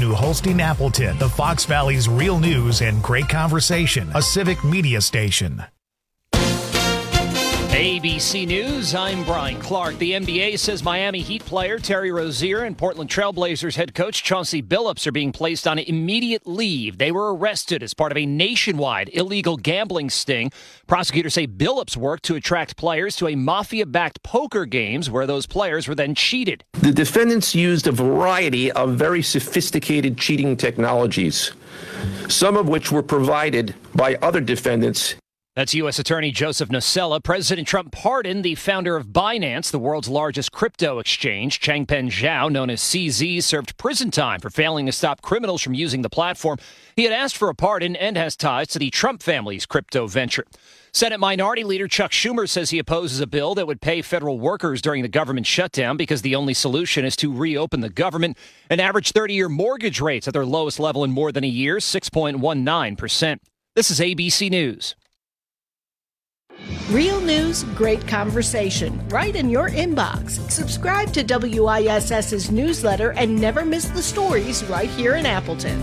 to Holstein Appleton, the Fox Valley's real news and great conversation, a civic media station. ABC News, I'm Brian Clark. The NBA says Miami Heat player Terry Rozier and Portland Trail Blazers head coach Chauncey Billups are being placed on immediate leave. They were arrested as part of a nationwide illegal gambling sting. Prosecutors say Billups worked to attract players to a mafia-backed poker games where those players were then cheated. The defendants used a variety of very sophisticated cheating technologies, some of which were provided by other defendants. That's U.S. Attorney Joseph Nocella. President Trump pardoned the founder of Binance, the world's largest crypto exchange. Changpeng Zhao, known as CZ, served prison time for failing to stop criminals from using the platform. He had asked for a pardon and has ties to the Trump family's crypto venture. Senate Minority Leader Chuck Schumer says he opposes a bill that would pay federal workers during the government shutdown because the only solution is to reopen the government. An average 30-year mortgage rates at their lowest level in more than a year, 6.19%. This is ABC News. Real news, great conversation, right in your inbox. Subscribe to WISS's newsletter and never miss the stories right here in Appleton.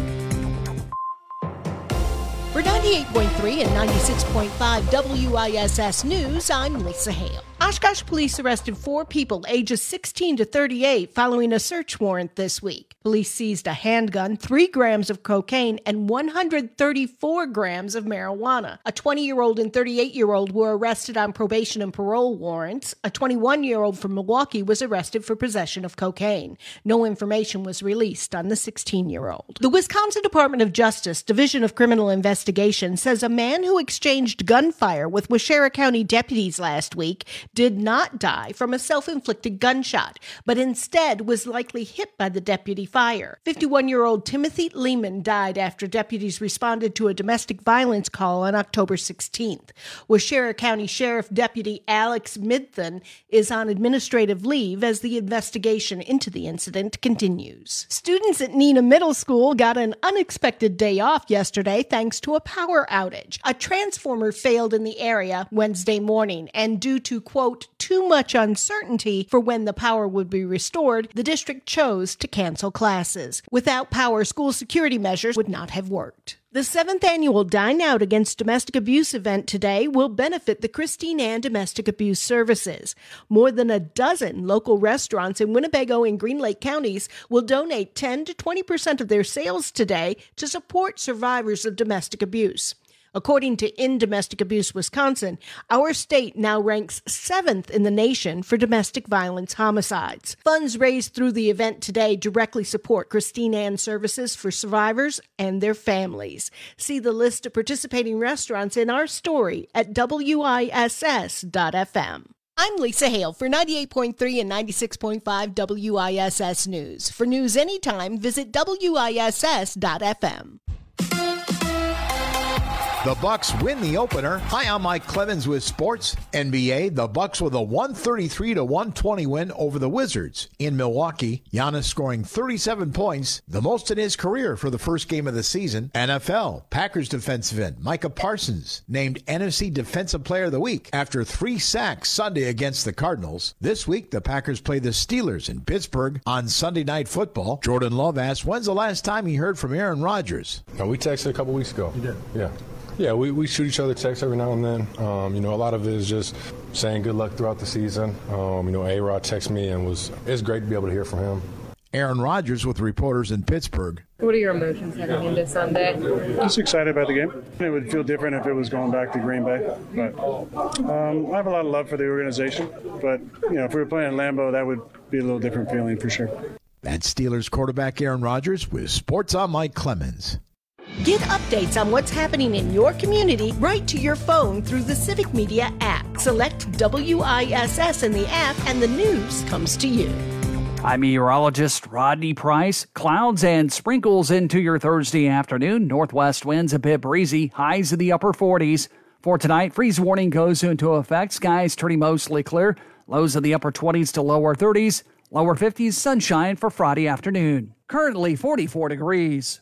For 98.3 and 96.5 WISS News, I'm Lisa Hale. Oshkosh police arrested 4 people ages 16 to 38 following a search warrant this week. Police seized a handgun, 3 grams of cocaine, and 134 grams of marijuana. A 20-year-old and 38-year-old were arrested on probation and parole warrants. A 21-year-old from Milwaukee was arrested for possession of cocaine. No information was released on the 16-year-old. The Wisconsin Department of Justice Division of Criminal Investigation says a man who exchanged gunfire with Waushara County deputies last week did not die from a self-inflicted gunshot, but instead was likely hit by the deputy fire. 51-year-old Timothy Lehman died after deputies responded to a domestic violence call on October 16th. Waushara County Sheriff Deputy Alex Midthen is on administrative leave as the investigation into the incident continues. Students at Neenah Middle School got an unexpected day off yesterday thanks to a power outage. A transformer failed in the area Wednesday morning, and due to, quote, too much uncertainty for when the power would be restored, the district chose to cancel classes. Without power, school security measures would not have worked. The 7th annual Dine Out Against Domestic Abuse event today will benefit the Christine Ann Domestic Abuse Services. More than a dozen local restaurants in Winnebago and Green Lake counties will donate 10 to 20% of their sales today to support survivors of domestic abuse. According to In Domestic Abuse Wisconsin, our state now ranks 7th in the nation for domestic violence homicides. Funds raised through the event today directly support Christine Ann services for survivors and their families. See the list of participating restaurants in our story at WISS.FM. I'm Lisa Hale for 98.3 and 96.5 WISS News. For news anytime, visit WISS.FM. The Bucks win the opener. Hi, I'm Mike Clemens with Sports NBA. The Bucks with a 133-120 win over the Wizards in Milwaukee. Giannis scoring 37 points, the most in his career for the first game of the season. NFL, Packers defensive end Micah Parsons named NFC Defensive Player of the Week after 3 sacks Sunday against the Cardinals. This week, the Packers play the Steelers in Pittsburgh on Sunday Night Football. Jordan Love asked, when's the last time he heard from Aaron Rodgers? We texted a couple weeks ago. You did? Yeah. Yeah, we shoot each other texts every now and then. A lot of it is just saying good luck throughout the season. A-Rod texted me and it's great to be able to hear from him. Aaron Rodgers with reporters in Pittsburgh. What are your emotions heading into Sunday? Just excited about the game. It would feel different if it was going back to Green Bay. But I have a lot of love for the organization. But, if we were playing in Lambeau, that would be a little different feeling for sure. That's Steelers quarterback Aaron Rodgers with Sports on Mike Clemens. Get updates on what's happening in your community right to your phone through the Civic Media app. Select WISS in the app and the news comes to you. I'm meteorologist Rodney Price. Clouds and sprinkles into your Thursday afternoon. Northwest winds a bit breezy. Highs in the upper 40s. For tonight, freeze warning goes into effect. Skies turning mostly clear. Lows in the upper 20s to lower 30s. Lower 50s sunshine for Friday afternoon. Currently 44 degrees.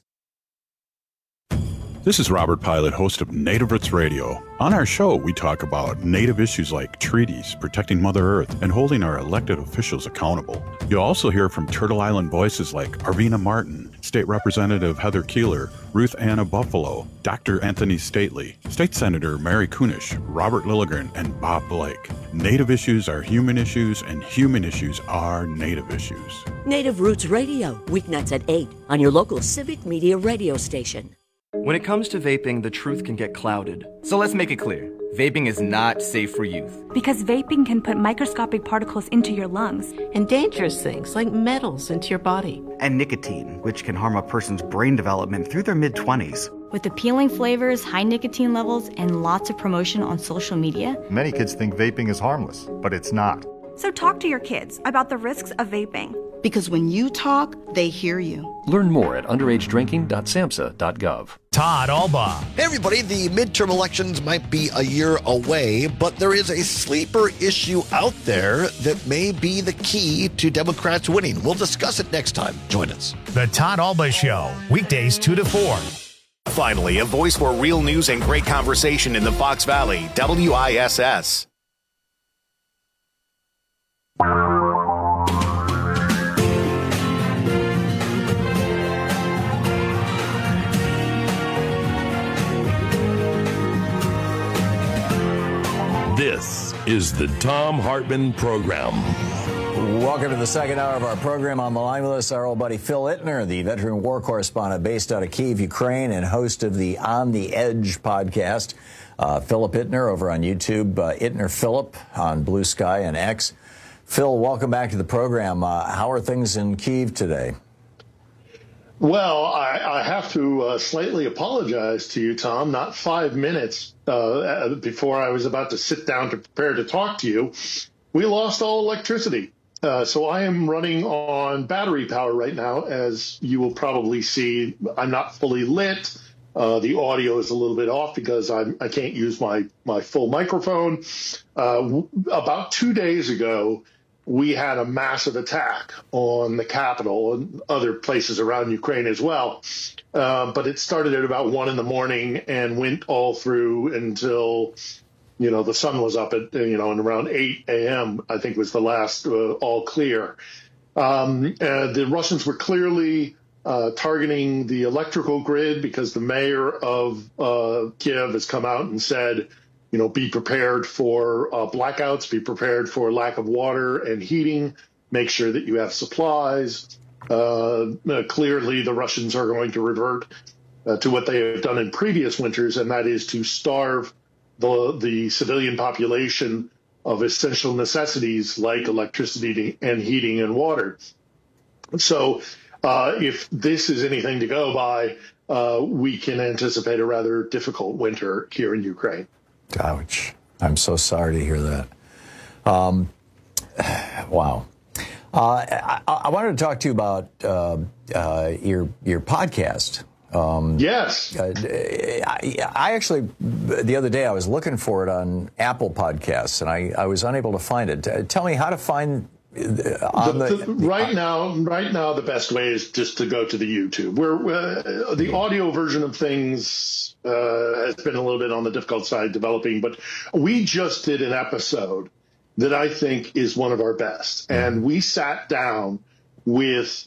This is Robert Pilot, host of Native Roots Radio. On our show, we talk about Native issues like treaties, protecting Mother Earth, and holding our elected officials accountable. You'll also hear from Turtle Island voices like Arvina Martin, State Representative Heather Keeler, Ruth Anna Buffalo, Dr. Anthony Stately, State Senator Mary Kunesh, Robert Lilligren, and Bob Blake. Native issues are human issues, and human issues are Native issues. Native Roots Radio, weeknights at 8 on your local Civic Media radio station. When it comes to vaping, the truth can get clouded. So let's make it clear. Vaping is not safe for youth. Because vaping can put microscopic particles into your lungs. And dangerous things like metals into your body. And nicotine, which can harm a person's brain development through their mid-20s. With appealing flavors, high nicotine levels, and lots of promotion on social media. Many kids think vaping is harmless, but it's not. So talk to your kids about the risks of vaping. Because when you talk, they hear you. Learn more at underagedrinking.samhsa.gov. Todd Alba. Hey everybody, the midterm elections might be a year away, but there is a sleeper issue out there that may be the key to Democrats winning. We'll discuss it next time. Join us. The Todd Alba Show, weekdays 2 to 4. Finally, a voice for real news and great conversation in the Fox Valley, WISS. This is the Thom Hartmann Program. Welcome to the second hour of our program. On the line with us, our old buddy Phil Ittner, the veteran war correspondent based out of Kyiv, Ukraine, and host of the On the Edge podcast. Philip Ittner over on YouTube, Ittner Philip on Blue Sky and X. Phil, welcome back to the program. How are things in Kyiv today? Well, I have to slightly apologize to you, Tom. Not 5 minutes before I was about to sit down to prepare to talk to you, we lost all electricity. So I am running on battery power right now. As you will probably see, I'm not fully lit. The audio is a little bit off because I can't use my full microphone. About 2 days ago, we had a massive attack on the capital and other places around Ukraine as well. But it started at about 1 a.m. and went all through until, the sun was up at, and around 8 a.m., I think was the last all clear. The Russians were clearly targeting the electrical grid because the mayor of Kyiv has come out and said, be prepared for blackouts, be prepared for lack of water and heating, make sure that you have supplies. Clearly, the Russians are going to revert to what they have done in previous winters, and that is to starve the civilian population of essential necessities like electricity and heating and water. So if this is anything to go by, we can anticipate a rather difficult winter here in Ukraine. Ouch. I'm so sorry to hear that. Wow. I wanted to talk to you about your podcast. Yes. I actually, the other day, I was looking for it on Apple Podcasts, and I was unable to find it. Tell me how to find right now, the best way is just to go to the YouTube. Where the audio version of things has been a little bit on the difficult side developing, but we just did an episode that I think is one of our best, and we sat down with,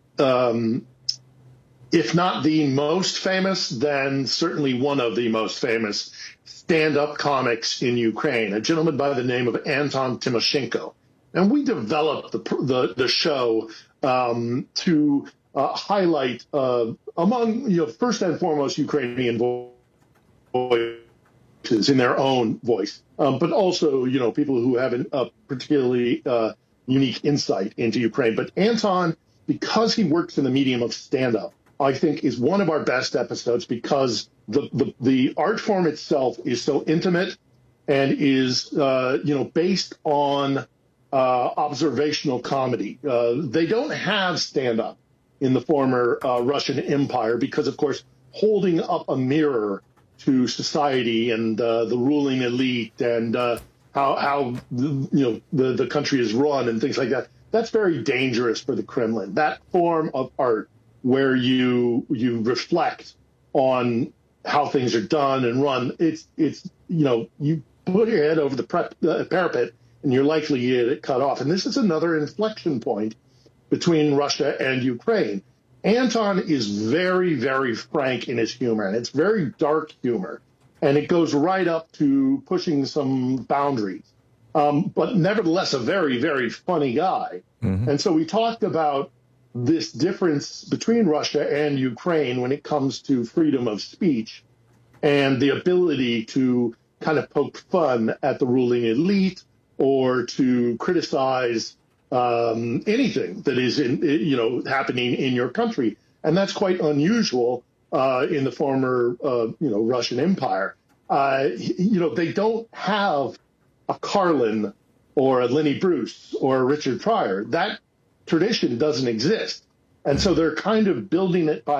if not the most famous, then certainly one of the most famous stand-up comics in Ukraine, a gentleman by the name of Anton Timoshenko. And we developed the show to highlight, among, first and foremost, Ukrainian voices in their own voice, but also, people who have a particularly unique insight into Ukraine. But Anton, because he works in the medium of stand-up, I think is one of our best episodes because the art form itself is so intimate and is, based on observational comedy. They don't have stand-up in the former Russian Empire because, of course, holding up a mirror to society and the ruling elite and how the country is run and things like that, that's very dangerous for the Kremlin. That form of art where you reflect on how things are done and run, it's you put your head over the parapet and you're likely to get it cut off. And this is another inflection point between Russia and Ukraine. Anton is very, very frank in his humor, and it's very dark humor, and it goes right up to pushing some boundaries. But nevertheless, a very, very funny guy. Mm-hmm. And so we talked about this difference between Russia and Ukraine when it comes to freedom of speech and the ability to kind of poke fun at the ruling elite or to criticize anything that is happening in your country. And that's quite unusual in the former Russian Empire. They don't have a Carlin or a Lenny Bruce or a Richard Pryor. That tradition doesn't exist. And so they're kind of building it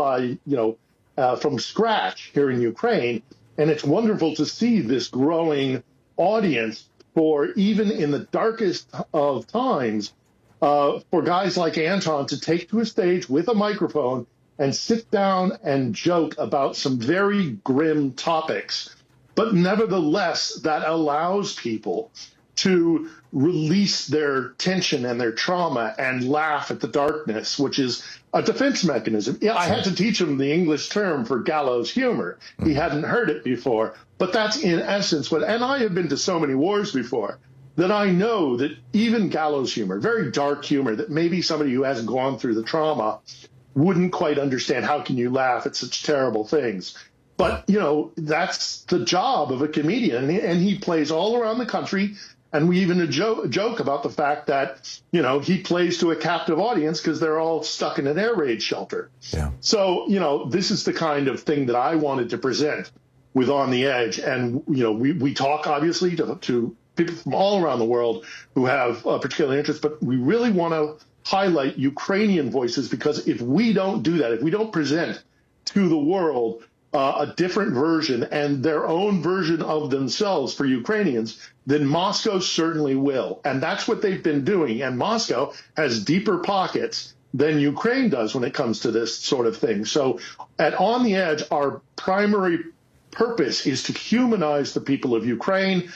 from scratch here in Ukraine. And it's wonderful to see this growing audience for, even in the darkest of times, for guys like Anton to take to a stage with a microphone and sit down and joke about some very grim topics. But nevertheless, that allows people to release their tension and their trauma and laugh at the darkness, which is a defense mechanism. Yeah, I had to teach him the English term for gallows humor. He hadn't heard it before. But that's in essence what, and I have been to so many wars before, that I know that even gallows humor, very dark humor, that maybe somebody who hasn't gone through the trauma wouldn't quite understand. How can you laugh at such terrible things? But, that's the job of a comedian. And he plays all around the country. And we even joke about the fact that, he plays to a captive audience because they're all stuck in an air raid shelter. Yeah. So, this is the kind of thing that I wanted to present with On the Edge. And, we talk, obviously, to people from all around the world who have a particular interest. But we really want to highlight Ukrainian voices, because if we don't do that, if we don't present to the world a different version and their own version of themselves for Ukrainians, then Moscow certainly will. And that's what they've been doing. And Moscow has deeper pockets than Ukraine does when it comes to this sort of thing. So at On the Edge, our primary purpose is to humanize the people of Ukraine,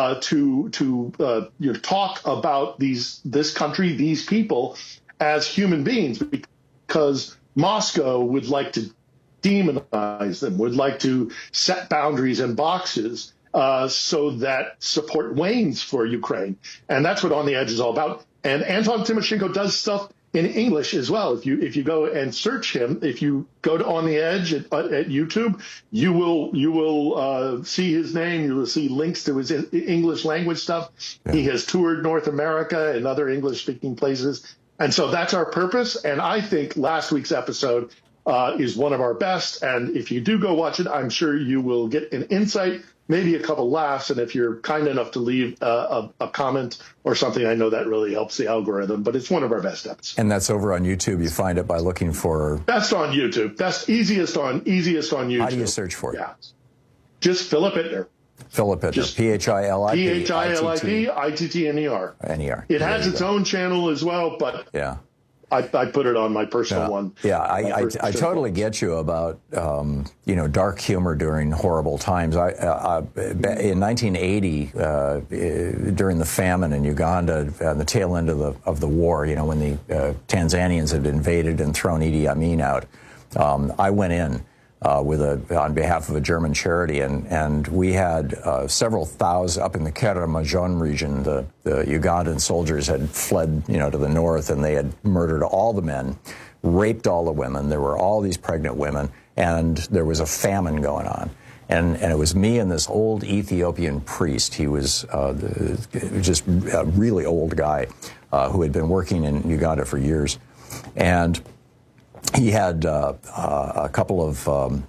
to talk about this country, these people as human beings, because Moscow would like to demonize them, would like to set boundaries and boxes so that support wanes for Ukraine. And that's what On the Edge is all about. And Anton Timoshenko does stuff in English as well. If you go and search him, if you go to On the Edge at YouTube, you will see his name. You will see links to his English language stuff. Yeah. He has toured North America and other English-speaking places. And so that's our purpose. And I think last week's episode is one of our best. And if you do go watch it, I'm sure you will get an insight, maybe a couple laughs. And if you're kind enough to leave a comment or something, I know that really helps the algorithm. But it's one of our best episodes. And that's over on YouTube. You find it by looking for... Best on YouTube. Best, easiest on YouTube. How do you search for it? Yeah. Just Philip Ittner. Philip Ittner. Philip. Philippitner. N-E-R. It has its own channel as well, but... Yeah. I put it on my personal one. Yeah, I totally get you about dark humor during horrible times. In 1980, during the famine in Uganda, at the tail end of the war, when the Tanzanians had invaded and thrown Idi Amin out, I went in on behalf of a German charity, and we had several thousand up in the Karamojong region. The Ugandan soldiers had fled, to the north, and they had murdered all the men, raped all the women. There were all these pregnant women, and there was a famine going on. And it was me and this old Ethiopian priest. He was just a really old guy who had been working in Uganda for years, and he had a couple of,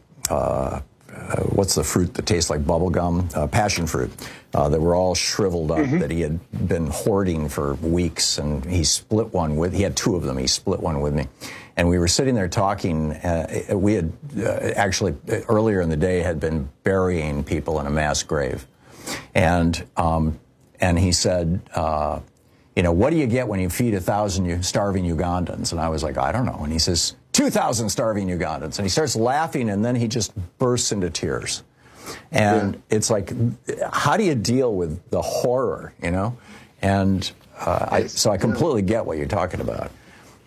what's the fruit that tastes like bubble gum? Passion fruit, that were all shriveled up, that he had been hoarding for weeks. And he had two of them. He split one with me. And we were sitting there talking. We had actually, earlier in the day, had been burying people in a mass grave. And he said, what do you get when you feed 1,000 starving Ugandans? And I was like, I don't know. And he says, 2,000 starving Ugandans. And he starts laughing, and then he just bursts into tears. And it's like, how do you deal with the horror, And so I completely get what you're talking about.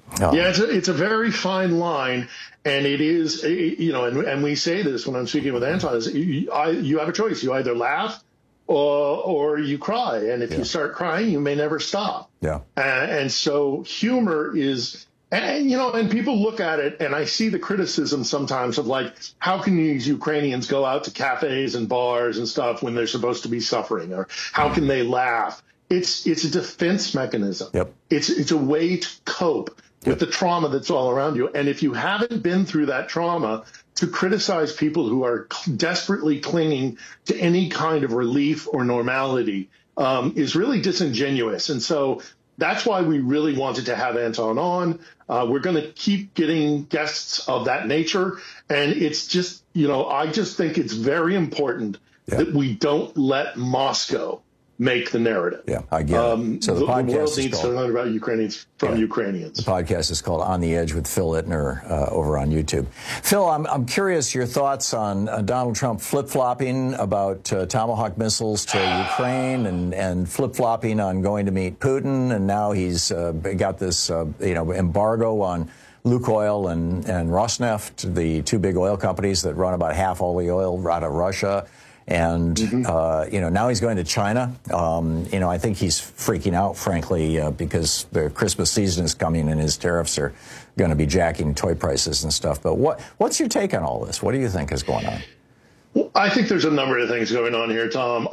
Yeah, it's a very fine line, and it is, and we say this when I'm speaking with Anton, is you have a choice. You either laugh or you cry, and if you start crying, you may never stop. Yeah. And so humor is, and people look at it, and I see the criticism sometimes of like, how can these Ukrainians go out to cafes and bars and stuff when they're supposed to be suffering, or how can they laugh? It's a defense mechanism. Yep. It's a way to cope with the trauma that's all around you. And if you haven't been through that trauma, to criticize people who are desperately clinging to any kind of relief or normality is really disingenuous. And so that's why we really wanted to have Anton on. We're going to keep getting guests of that nature. And it's just, I just think it's very important that we don't let Moscow make the narrative. Yeah, I get it. So the world needs to learn about Ukrainians from Ukrainians. The podcast is called On the Edge with Phil Ittner over on YouTube. Phil, I'm curious your thoughts on Donald Trump flip-flopping about Tomahawk missiles to Ukraine and flip-flopping on going to meet Putin, and now he's got this embargo on Lukoil and Rosneft, the two big oil companies that run about half all the oil out of Russia. And, now he's going to China. I think he's freaking out, frankly, because the Christmas season is coming and his tariffs are going to be jacking toy prices and stuff. But what's your take on all this? What do you think is going on? Well, I think there's a number of things going on here, Tom.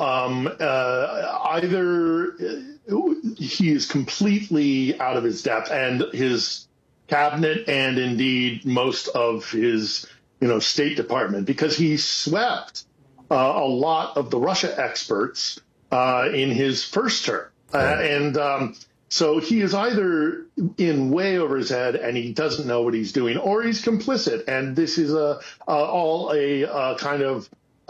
Either he is completely out of his depth, and his cabinet, and indeed most of his, State Department, because he swept a lot of the Russia experts in his first term. So he is either in way over his head and he doesn't know what he's doing, or he's complicit. And this is all a kind of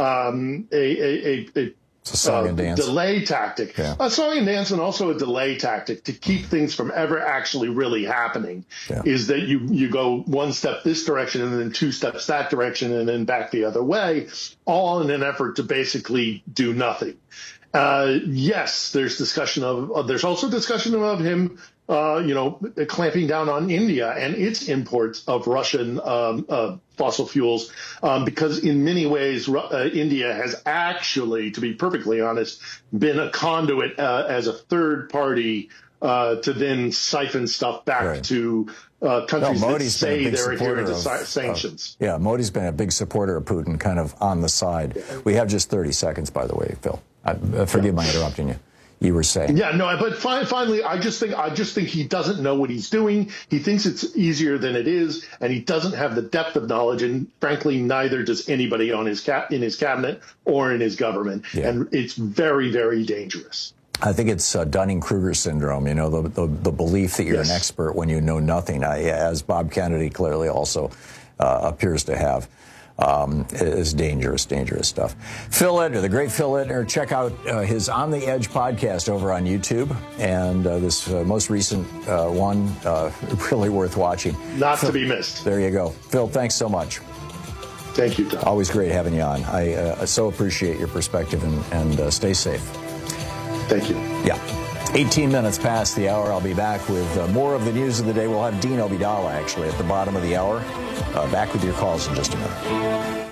It's a song and dance. Delay tactic. Yeah. A song and dance, and also a delay tactic to keep things from ever actually really happening, is that you go one step this direction and then two steps that direction and then back the other way, all in an effort to basically do nothing. Yes, there's discussion of, there's also discussion of him, clamping down on India and its imports of Russian fossil fuels, because in many ways, India has actually, to be perfectly honest, been a conduit as a third party to then siphon stuff back to countries that say they're adhering to sanctions. Modi's been a big supporter of Putin, kind of on the side. We have just 30 seconds, by the way, Phil. Forgive my interrupting you. You were saying. But finally, I just think he doesn't know what he's doing. He thinks it's easier than it is, and he doesn't have the depth of knowledge. And frankly, neither does anybody on his in his cabinet or in his government. And it's very, very dangerous. I think it's Dunning-Kruger syndrome. The belief that you're an expert when you know nothing, as Bob Kennedy clearly also appears to have. Is dangerous stuff. Phil Ittner, the great Phil Ittner. Check out his On the Edge podcast over on YouTube, and this most recent one, really worth watching. Not to be missed. There you go. Phil, thanks so much. Thank you, Tom. Always great having you on. I so appreciate your perspective, and stay safe. Thank you. 18 minutes past the hour. I'll be back with more of the news of the day. We'll have Dean Obeidallah, actually, at the bottom of the hour. Back with your calls in just a minute.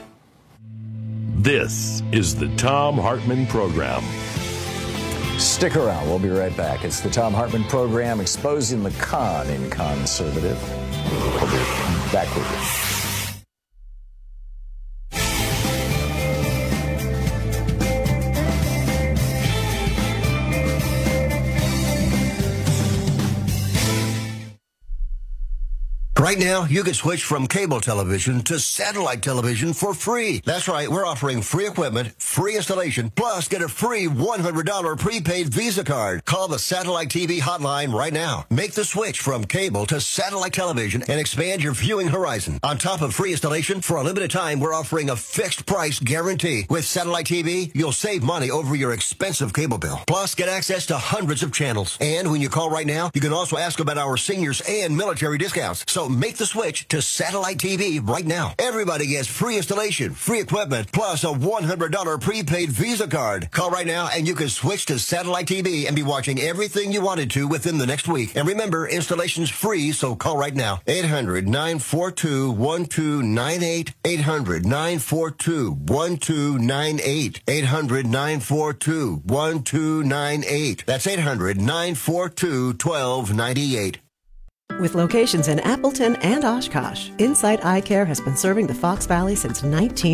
This is the Thom Hartmann Program. Stick around. We'll be right back. It's the Thom Hartmann Program, exposing the con in conservative. We'll be back with you. Right now, you can switch from cable television to satellite television for free. That's right, we're offering free equipment, free installation, plus get a free $100 prepaid Visa card. Call the Satellite TV hotline right now. Make the switch from cable to satellite television and expand your viewing horizon. On top of free installation, for a limited time, we're offering a fixed price guarantee. With Satellite TV, you'll save money over your expensive cable bill. Plus, get access to hundreds of channels. And when you call right now, you can also ask about our seniors and military discounts. So make the switch to satellite TV right now. Everybody gets free installation, free equipment, plus a $100 prepaid Visa card. Call right now and you can switch to satellite TV and be watching everything you wanted to within the next week. And remember, installation's free, so call right now. 800-942-1298. 800-942-1298. 800-942-1298. That's 800-942-1298. With locations in Appleton and Oshkosh, Insight Eye Care has been serving the Fox Valley since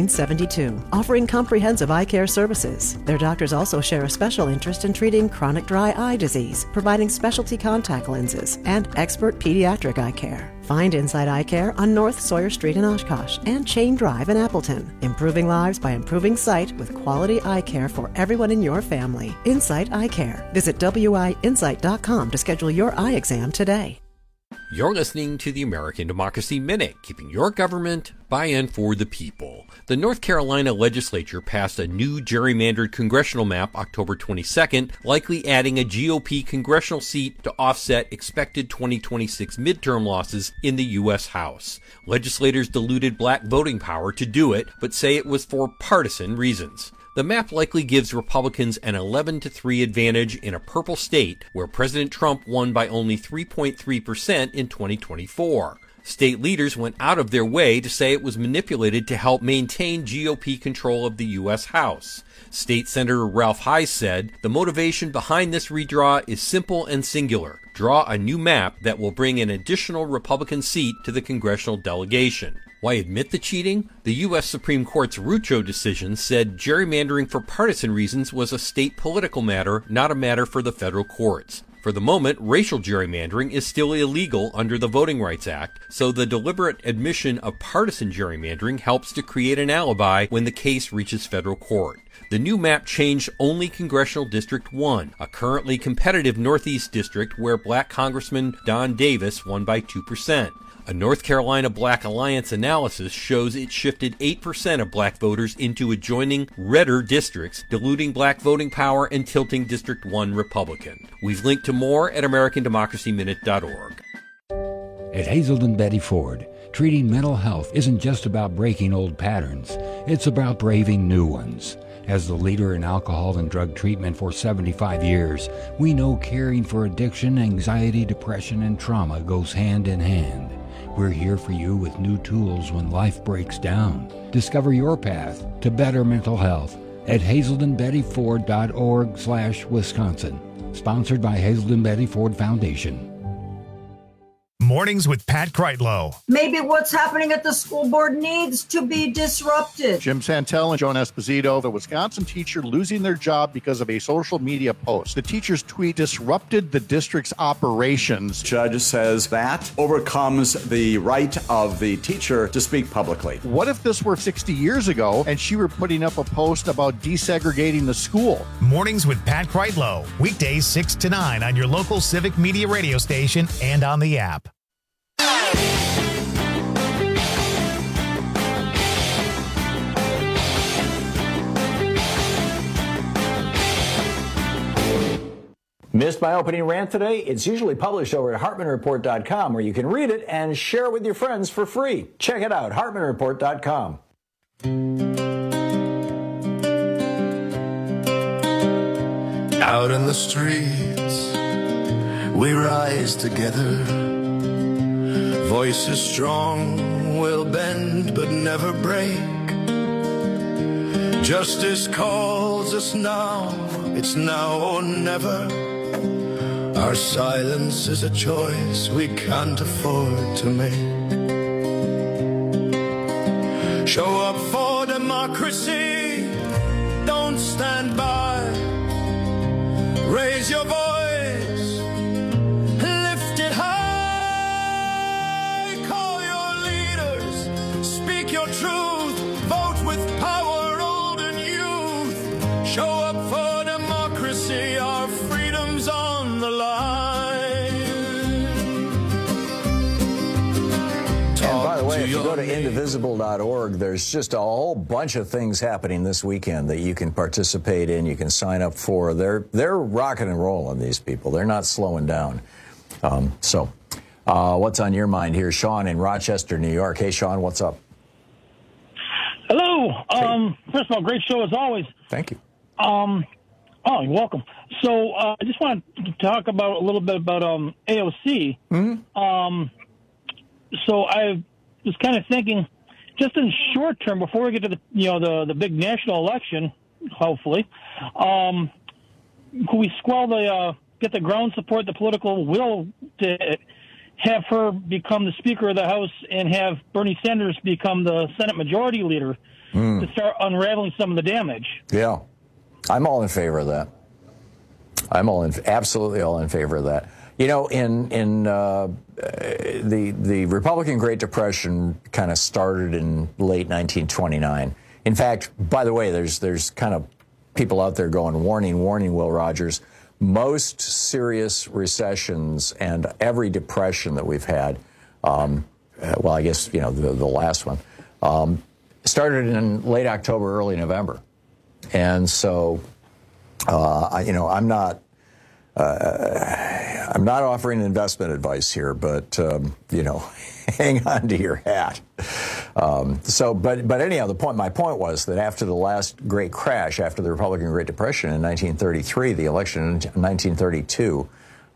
1972, offering comprehensive eye care services. Their doctors also share a special interest in treating chronic dry eye disease, providing specialty contact lenses, and expert pediatric eye care. Find Insight Eye Care on North Sawyer Street in Oshkosh and Chain Drive in Appleton, improving lives by improving sight with quality eye care for everyone in your family. Insight Eye Care. Visit WIinsight.com to schedule your eye exam today. You're listening to the American Democracy Minute, keeping your government by and for the people. The North Carolina legislature passed a new gerrymandered congressional map October 22nd, likely adding a GOP congressional seat to offset expected 2026 midterm losses in the U.S. House. Legislators diluted black voting power to do it, but say it was for partisan reasons. The map likely gives Republicans an 11-3 advantage in a purple state where President Trump won by only 3.3% in 2024. State leaders went out of their way to say it was manipulated to help maintain GOP control of the U.S. House. State Senator Ralph Heiss said, "The motivation behind this redraw is simple and singular. Draw a new map that will bring an additional Republican seat to the congressional delegation." Why admit the cheating? The U.S. Supreme Court's Rucho decision said gerrymandering for partisan reasons was a state political matter, not a matter for the federal courts. For the moment, racial gerrymandering is still illegal under the Voting Rights Act, so the deliberate admission of partisan gerrymandering helps to create an alibi when the case reaches federal court. The new map changed only Congressional District 1, a currently competitive Northeast district where Black Congressman Don Davis won by 2%. A North Carolina Black Alliance analysis shows it shifted 8% of black voters into adjoining redder districts, diluting black voting power and tilting District 1 Republican. We've linked to more at AmericanDemocracyMinute.org. At Hazelden Betty Ford, treating mental health isn't just about breaking old patterns, it's about braving new ones. As the leader in alcohol and drug treatment for 75 years, we know caring for addiction, anxiety, depression, and trauma goes hand in hand. We're here for you with new tools when life breaks down. Discover your path to better mental health at hazeldenbettyford.org/Wisconsin. Sponsored by Hazelden Betty Ford Foundation. Mornings with Pat Kreitlow. Maybe what's happening at the school board needs to be disrupted. Jim Santel and Joan Esposito, the Wisconsin teacher losing their job because of a social media post. The teacher's tweet disrupted the district's operations. Judge says that overcomes the right of the teacher to speak publicly. What if this were 60 years ago and she were putting up a post about desegregating the school? Mornings with Pat Kreitlow. Weekdays 6 to 9 on your local Civic Media radio station and on the app. Missed my opening rant today? It's usually published over at HartmanReport.com, where you can read it and share it with your friends for free. Check it out, HartmanReport.com. Out in the streets, we rise together. Voices strong will bend but never break. Justice calls us now, it's now or never. Our silence is a choice we can't afford to make. Show up for democracy, don't stand by. Raise your voice, lift it high. Call your leaders, speak your truth, vote with power, old and youth. Show up for democracy, our freedom's on the line. And by the way, if you go to indivisible.org, there's just a whole bunch of things happening this weekend that you can participate in, you can sign up for. They're rocking and rolling, these people. They're not slowing down. What's on your mind here? Sean in Rochester, New York. Hey, Sean, what's up? Hello. First of all, great show as always. Thank you. Oh, you're welcome. So I just want to talk about a little bit about AOC. Mm-hmm. So I was kind of thinking, just in short term, before we get to the big national election, hopefully, could we get the ground support, the political will to have her become the Speaker of the House and have Bernie Sanders become the Senate Majority Leader to start unraveling some of the damage? Yeah. I'm all in favor of that. Absolutely all in favor of that. You know, in the Republican Great Depression kind of started in late 1929. In fact, by the way, there's kind of people out there going, warning, Will Rogers. Most serious recessions and every depression that we've had, well, I guess, the last one, started in late October, early November. And so, I'm not offering investment advice here, but, hang on to your hat. But anyhow, my point was that after the last great crash, after the Republican Great Depression in 1933, the election in 1932,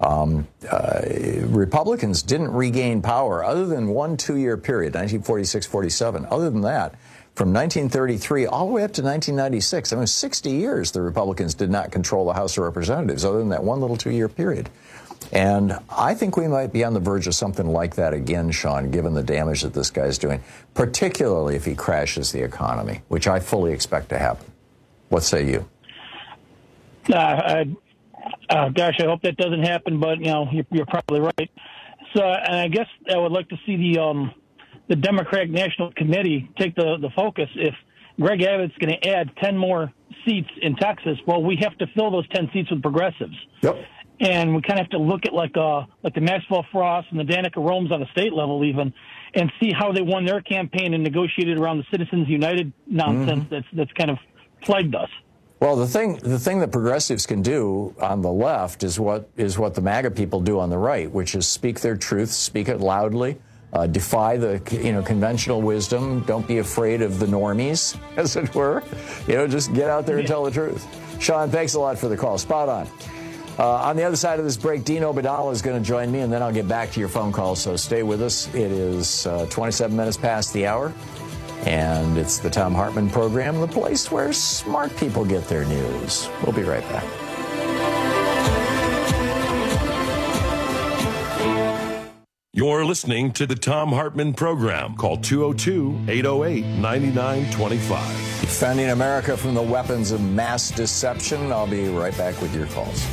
Republicans didn't regain power other than 1-2 year period, 1946-47. Other than that, from 1933 all the way up to 1996, 60 years, the Republicans did not control the House of Representatives, other than that one little 2 year period. And I think we might be on the verge of something like that again, Sean, given the damage that this guy's doing, particularly if he crashes the economy, which I fully expect to happen. What say you? Gosh, I hope that doesn't happen, but, you're probably right. So, and I guess I would like to see the Democratic National Committee take the focus. If Greg Abbott's going to add 10 more seats in Texas, well, we have to fill those 10 seats with progressives. Yep. And we kind of have to look at like the Maxwell Frost and the Danica Romes on the state level even, and see how they won their campaign and negotiated around the Citizens United nonsense that's kind of plagued us. Well, the thing that progressives can do on the left is what the MAGA people do on the right, which is speak their truth, speak it loudly, defy the conventional wisdom. Don't be afraid of the normies, as it were. Just get out there and tell the truth. Sean, thanks a lot for the call. Spot on. On the other side of this break, Dean Obeidallah is going to join me, and then I'll get back to your phone calls, so stay with us. It is 27 minutes past the hour, and it's the Thom Hartmann Program, the place where smart people get their news. We'll be right back. You're listening to the Thom Hartmann Program. Call 202-808-9925. Defending America from the weapons of mass deception. I'll be right back with your calls.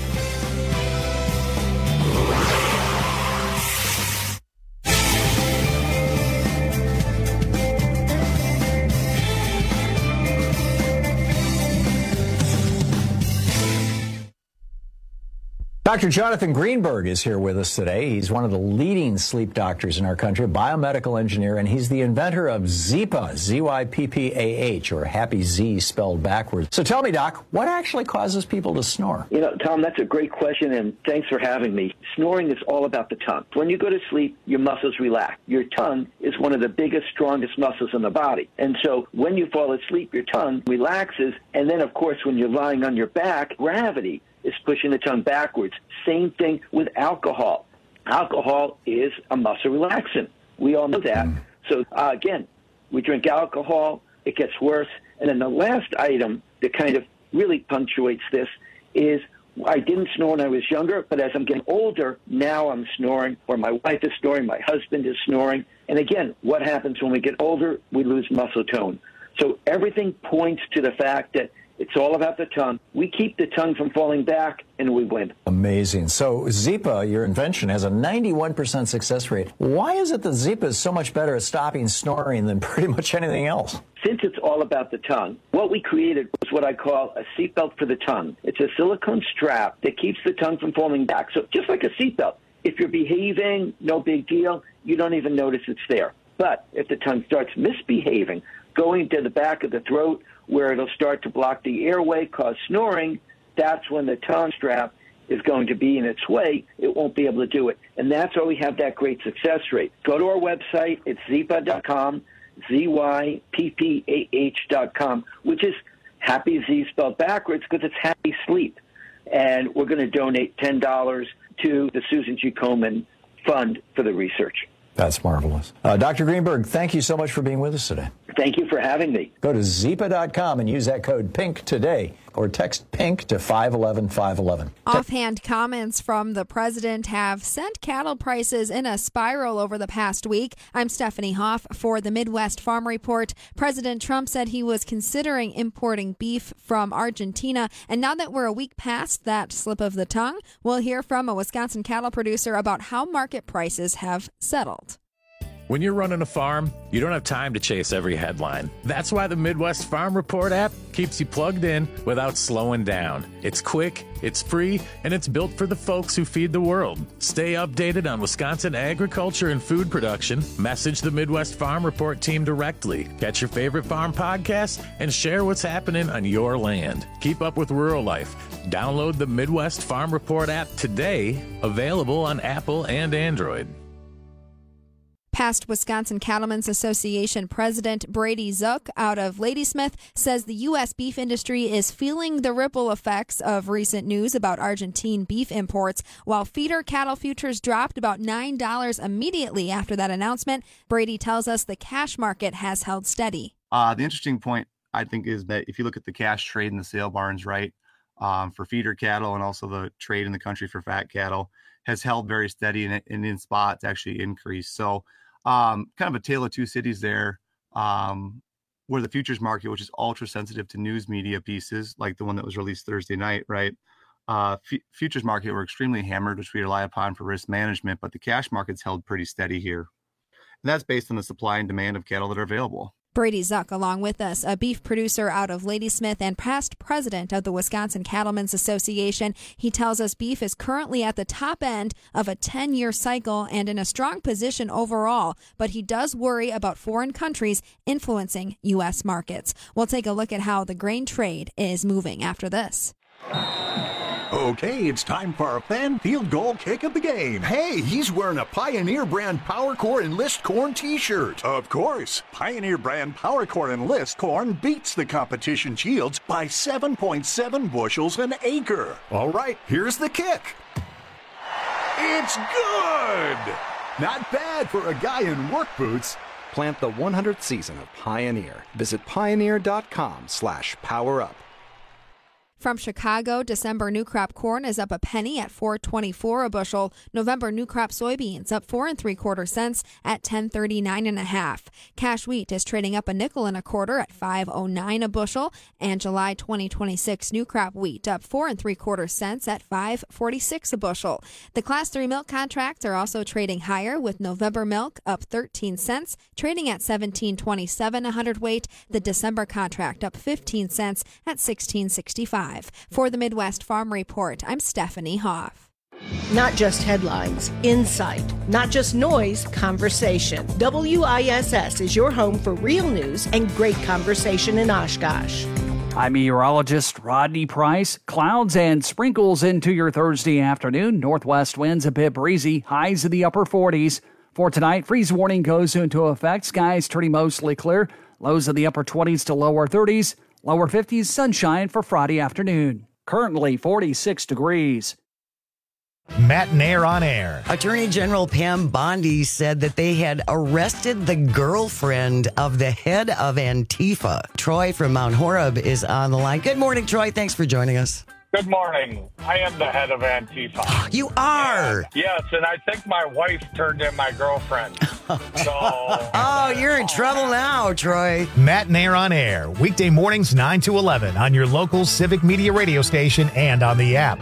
Dr. Jonathan Greenberg is here with us today. He's one of the leading sleep doctors in our country, biomedical engineer, and he's the inventor of Zyppah, Z-Y-P-P-A-H, or Happy Z spelled backwards. So tell me, Doc, what actually causes people to snore? Tom, that's a great question, and thanks for having me. Snoring is all about the tongue. When you go to sleep, your muscles relax. Your tongue is one of the biggest, strongest muscles in the body. And so when you fall asleep, your tongue relaxes, and then, of course, when you're lying on your back, gravity is pushing the tongue backwards. Same thing with alcohol. Alcohol is a muscle relaxant. We all know that. So, again, we drink alcohol, it gets worse. And then the last item that kind of really punctuates this is I didn't snore when I was younger, but as I'm getting older, now I'm snoring, or my wife is snoring, my husband is snoring. And again, what happens when we get older? We lose muscle tone. So everything points to the fact that it's all about the tongue. We keep the tongue from falling back, and we win. Amazing. So Zyppah, your invention, has a 91% success rate. Why is it that Zyppah is so much better at stopping snoring than pretty much anything else? Since it's all about the tongue, what we created was what I call a seatbelt for the tongue. It's a silicone strap that keeps the tongue from falling back. So just like a seatbelt, if you're behaving, no big deal, you don't even notice it's there. But if the tongue starts misbehaving, going to the back of the throat, where it'll start to block the airway, cause snoring, that's when the tongue strap is going to be in its way, it won't be able to do it. And that's why we have that great success rate. Go to our website. It's zyppah.com, ZYPPAH.com, which is happy Z spelled backwards because it's happy sleep. And we're going to donate $10 to the Susan G. Komen Fund for the research. That's marvelous. Dr. Greenberg, thank you so much for being with us today. Thank you for having me. Go to zyppah.com and use that code PINK today, or text PINK to 511-511. Offhand comments from the president have sent cattle prices in a spiral over the past week. I'm Stephanie Hoff for the Midwest Farm Report. President Trump said he was considering importing beef from Argentina, and now that we're a week past that slip of the tongue, we'll hear from a Wisconsin cattle producer about how market prices have settled. When you're running a farm, you don't have time to chase every headline. That's why the Midwest Farm Report app keeps you plugged in without slowing down. It's quick, it's free, and it's built for the folks who feed the world. Stay updated on Wisconsin agriculture and food production. Message the Midwest Farm Report team directly. Catch your favorite farm podcasts and share what's happening on your land. Keep up with rural life. Download the Midwest Farm Report app today, available on Apple and Android. Past Wisconsin Cattlemen's Association President Brady Zook out of Ladysmith says the U.S. beef industry is feeling the ripple effects of recent news about Argentine beef imports. While feeder cattle futures dropped about $9 immediately after that announcement, Brady tells us the cash market has held steady. The interesting point, I think, is that if you look at the cash trade in the sale barns, right, for feeder cattle and also the trade in the country for fat cattle has held very steady and in spots actually increased. So kind of a tale of two cities there, where the futures market, which is ultra sensitive to news media pieces like the one that was released Thursday night, right? Futures market were extremely hammered, which we rely upon for risk management, but the cash market's held pretty steady here. And that's based on the supply and demand of cattle that are available. Brady Zuck, along with us, a beef producer out of Ladysmith and past president of the Wisconsin Cattlemen's Association. He tells us beef is currently at the top end of a 10-year cycle and in a strong position overall, but he does worry about foreign countries influencing U.S. markets. We'll take a look at how the grain trade is moving after this. Okay, it's time for our fan field goal kick of the game. Hey, he's wearing a Pioneer brand PowerCore Enlist Corn t-shirt. Of course, Pioneer brand PowerCore Enlist Corn beats the competition's yields by 7.7 bushels an acre. All right, here's the kick. It's good! Not bad for a guy in work boots. Plant the 100th season of Pioneer. Visit pioneer.com/powerup. From Chicago, December new crop corn is up a penny at $4.24 a bushel. November new crop soybeans up 4 3/4 cents at $10.39.5. Cash wheat is trading up a nickel and a quarter at $5.09 a bushel, and July 2026 new crop wheat up 4 3/4 cents at $5.46 a bushel. The Class 3 milk contracts are also trading higher, with November milk up 13 cents, trading at $17.27 a hundredweight. The December contract up 15 cents at $16.65. For the Midwest Farm Report, I'm Stephanie Hoff. Not just headlines, insight. Not just noise, conversation. WISS is your home for real news and great conversation in Oshkosh. I'm meteorologist Rodney Price. Clouds and sprinkles into your Thursday afternoon. Northwest winds a bit breezy, highs in the upper 40s. For tonight, freeze warning goes into effect. Skies turning mostly clear. Lows in the upper 20s to lower 30s. Lower 50s sunshine for Friday afternoon. Currently 46 degrees. Matt Nair on air. Attorney General Pam Bondi said that they had arrested the girlfriend of the head of Antifa. Troy from Mount Horeb is on the line. Good morning, Troy. Thanks for joining us. Good morning. I am the head of Antifa. You are? Yes, and I think my wife turned in my girlfriend. So. Oh, you're in trouble now, Troy. Matt Nair on air. Weekday mornings 9 to 11 on your local Civic Media radio station and on the app.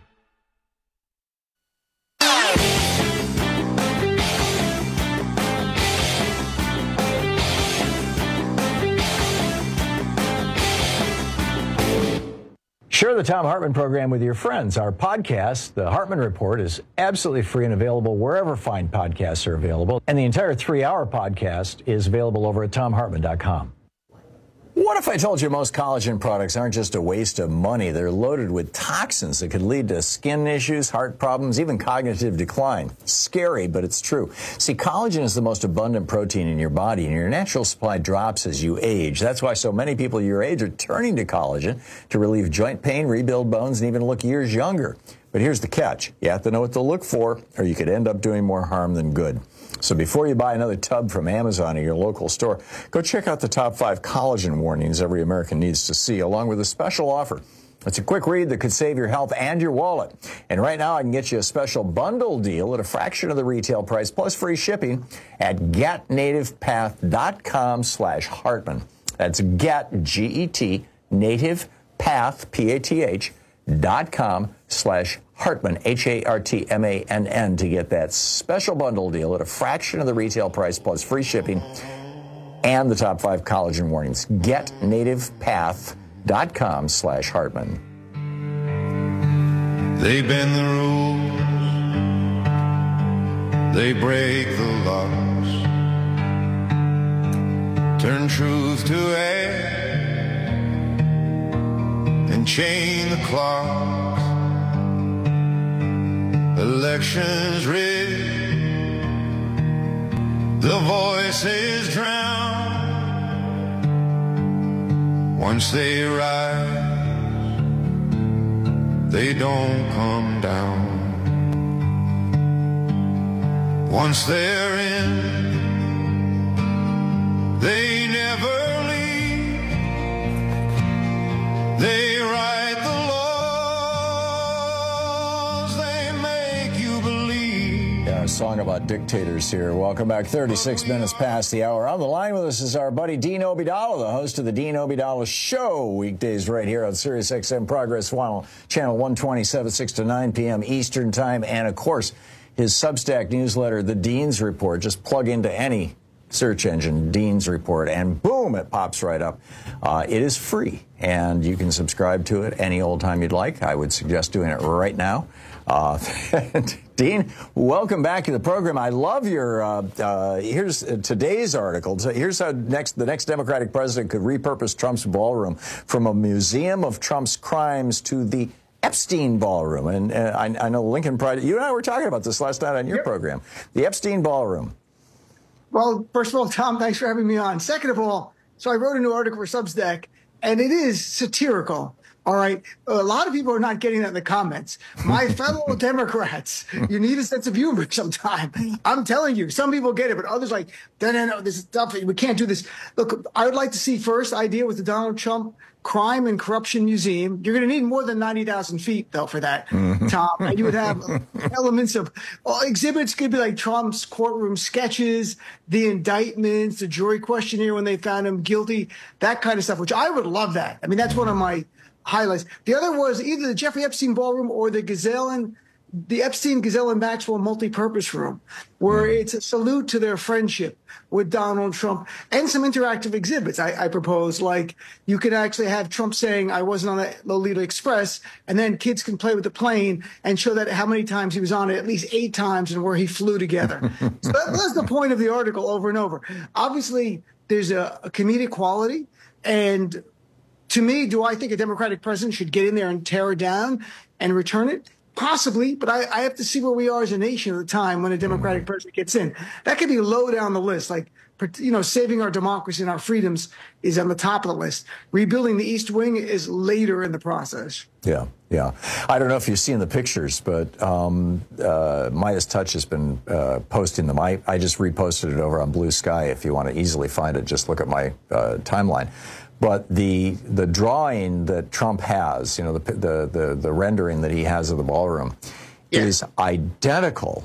Share the Thom Hartmann program with your friends. Our podcast, The Hartmann Report, is absolutely free and available wherever fine podcasts are available. And the entire 3-hour podcast is available over at thomhartmann.com. Wow! What if I told you most collagen products aren't just a waste of money? They're loaded with toxins that could lead to skin issues, heart problems, even cognitive decline. Scary, but it's true. See, collagen is the most abundant protein in your body, and your natural supply drops as you age. That's why so many people your age are turning to collagen to relieve joint pain, rebuild bones, and even look years younger. But here's the catch. You have to know what to look for, or you could end up doing more harm than good. So before you buy another tub from Amazon or your local store, go check out the top 5 collagen warnings every American needs to see, along with a special offer. It's a quick read that could save your health and your wallet. And right now, I can get you a special bundle deal at a fraction of the retail price, plus free shipping at getnativepath.com/Hartman. That's get, G-E-T, nativepath, PATH.com/Hartman, HARTMANN, to get that special bundle deal at a fraction of the retail price, plus free shipping and the top 5 collagen warnings. GetNativePath.com/Hartman. They bend the rules, they break the laws, turn truth to air, and chain the clocks. Elections rigged, the voices drown. Once they rise, they don't come down. Once they're in, they never leave. They write the laws, they make you believe. Yeah, a song about dictators here. Welcome back. 36 minutes past the hour. On the line with us is our buddy Dean Obeidallah, the host of the Dean Obeidallah Show, weekdays right here on Sirius XM Progress Channel 127, 6 to 9 p.m. Eastern Time. And, of course, his Substack newsletter, The Dean's Report. Just plug into any search engine, Dean's Report, and boom, it pops right up. It is free, and you can subscribe to it any old time you'd like. I would suggest doing it right now. Dean, welcome back to the program. I love your, here's today's article. So here's how the next Democratic president could repurpose Trump's ballroom from a museum of Trump's crimes to the Epstein Ballroom. And I know Lincoln Pride, you and I were talking about this last night on your program. The Epstein Ballroom. Well, first of all, Tom, thanks for having me on. Second of all, so I wrote a new article for Substack, and it is satirical. All right. A lot of people are not getting that in the comments. My fellow Democrats, you need a sense of humor sometime. I'm telling you, some people get it, but others like, no, this is stuff. We can't do this. Look, I would like to see first idea with the Donald Trump Crime and Corruption Museum. You're going to need more than 90,000 feet, though, for that, Tom. And you would have elements of exhibits could be like Trump's courtroom sketches, the indictments, the jury questionnaire when they found him guilty, that kind of stuff, which I would love that. I mean, that's one of my highlights. The other was either the Jeffrey Epstein Ballroom or the Epstein, Gazelle, and Maxwell multi-purpose room, where it's a salute to their friendship with Donald Trump, and some interactive exhibits I propose, like you could actually have Trump saying, I wasn't on the Lolita Express, and then kids can play with the plane and show that how many times he was on it, at least 8 times, and where he flew together. So that's the point of the article over and over. Obviously, there's a comedic quality, and to me, do I think a Democratic president should get in there and tear it down and return it? Possibly, but I have to see where we are as a nation at the time when a Democratic president gets in. That could be low down the list, like, saving our democracy and our freedoms is on the top of the list. Rebuilding the East Wing is later in the process. Yeah. I don't know if you've seen the pictures, but Midas Touch has been posting them. I just reposted it over on Blue Sky. If you want to easily find it, just look at my timeline. But the drawing that Trump has, the rendering that he has of the ballroom, is identical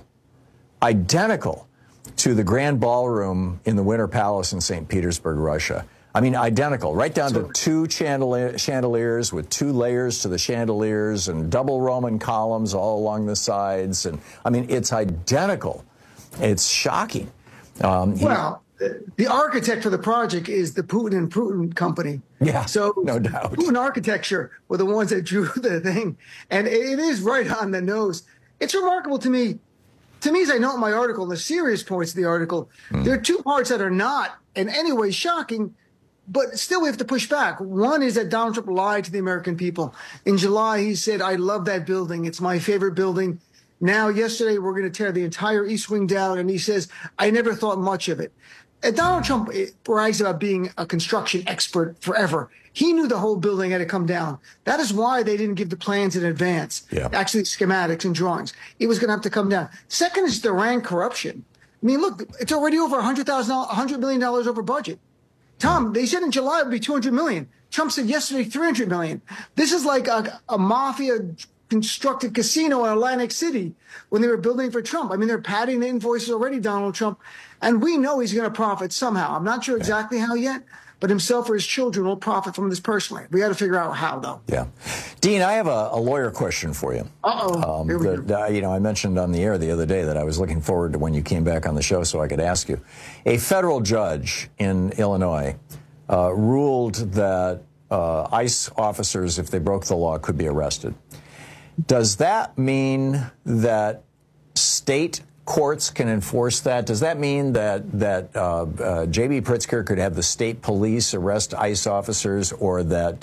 to the Grand Ballroom in the Winter Palace in St. Petersburg, Russia. I mean, identical, right down to 2 chandeliers with 2 layers to the chandeliers and double Roman columns all along the sides. And I mean, it's identical. It's shocking. The architect for the project is the Putin and Putin company. Yeah, so no doubt. Putin Architecture were the ones that drew the thing. And it is right on the nose. It's remarkable to me. As I note in my article, the serious points of the article, there are 2 parts that are not in any way shocking. But still, we have to push back. One is that Donald Trump lied to the American people. In July, he said, I love that building. It's my favorite building. Now, yesterday, we're going to tear the entire East Wing down. And he says, I never thought much of it. And Donald Trump brags about being a construction expert forever. He knew the whole building had to come down. That is why they didn't give the plans in advance, actually schematics and drawings. It was going to have to come down. Second is the rank corruption. I mean, look, it's already over $100 million over budget. Tom, they said in July it would be $200 million. Trump said yesterday $300 million. This is like a mafia constructed casino in Atlantic City when they were building for Trump. I mean, they're padding the invoices already, Donald Trump, and we know he's going to profit somehow. I'm not sure exactly how yet, but himself or his children will profit from this personally. We got to figure out how, though. Yeah. Dean, I have a lawyer question for you. Here we go. I mentioned on the air the other day that I was looking forward to when you came back on the show so I could ask you. A federal judge in Illinois ruled that ICE officers, if they broke the law, could be arrested. Does that mean that state courts can enforce that? Does that mean that J.B. Pritzker could have the state police arrest ICE officers, or that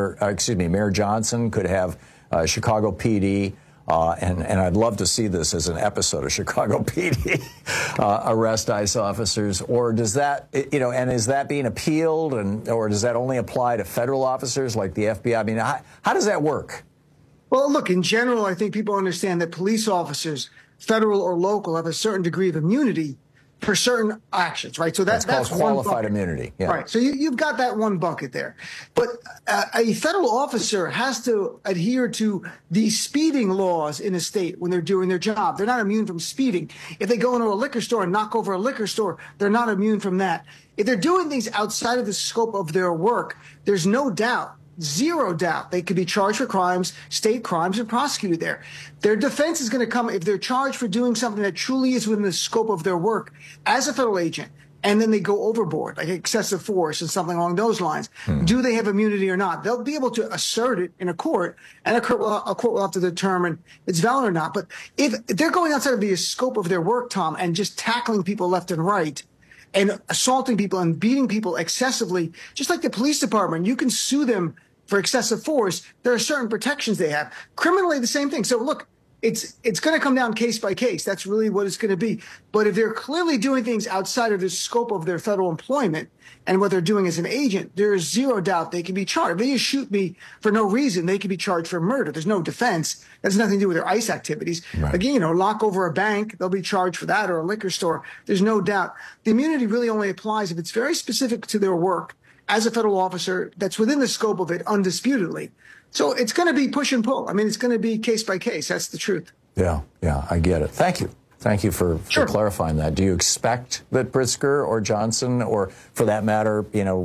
Mayor Johnson could have Chicago PD, and I'd love to see this as an episode of Chicago PD, arrest ICE officers? Or does that, and is that being appealed, or does that only apply to federal officers like the FBI? I mean, how does that work? Well, look, in general, I think people understand that police officers, federal or local, have a certain degree of immunity for certain actions, right? So that's called qualified immunity. Yeah. Right. So you've got that one bucket there. But a federal officer has to adhere to the speeding laws in a state when they're doing their job. They're not immune from speeding. If they go into a liquor store and knock over a liquor store, they're not immune from that. If they're doing things outside of the scope of their work, there's no doubt, zero doubt, they could be charged for crimes, state crimes, and prosecuted there. Their defense is going to come if they're charged for doing something that truly is within the scope of their work as a federal agent, and then they go overboard, like excessive force and something along those lines. Do they have immunity or not? They'll be able to assert it in a court, and a court will have to determine it's valid or not. But if they're going outside of the scope of their work, Tom, and just tackling people left and right, and assaulting people and beating people excessively, just like the police department, you can sue them for excessive force. There are certain protections they have. Criminally, the same thing. So look, it's going to come down case by case. That's really what it's going to be. But if they're clearly doing things outside of the scope of their federal employment and what they're doing as an agent, there is zero doubt they can be charged. If they just shoot me for no reason, they can be charged for murder. There's no defense. That has nothing to do with their ICE activities. Right. Again, lock over a bank, they'll be charged for that, or a liquor store. There's no doubt. The immunity really only applies if it's very specific to their work as a federal officer that's within the scope of it undisputedly. So it's going to be push and pull. I mean, it's going to be case by case. That's the truth. Yeah, I get it. Thank you. Thank you for clarifying that. Do you expect that Pritzker or Johnson, or for that matter,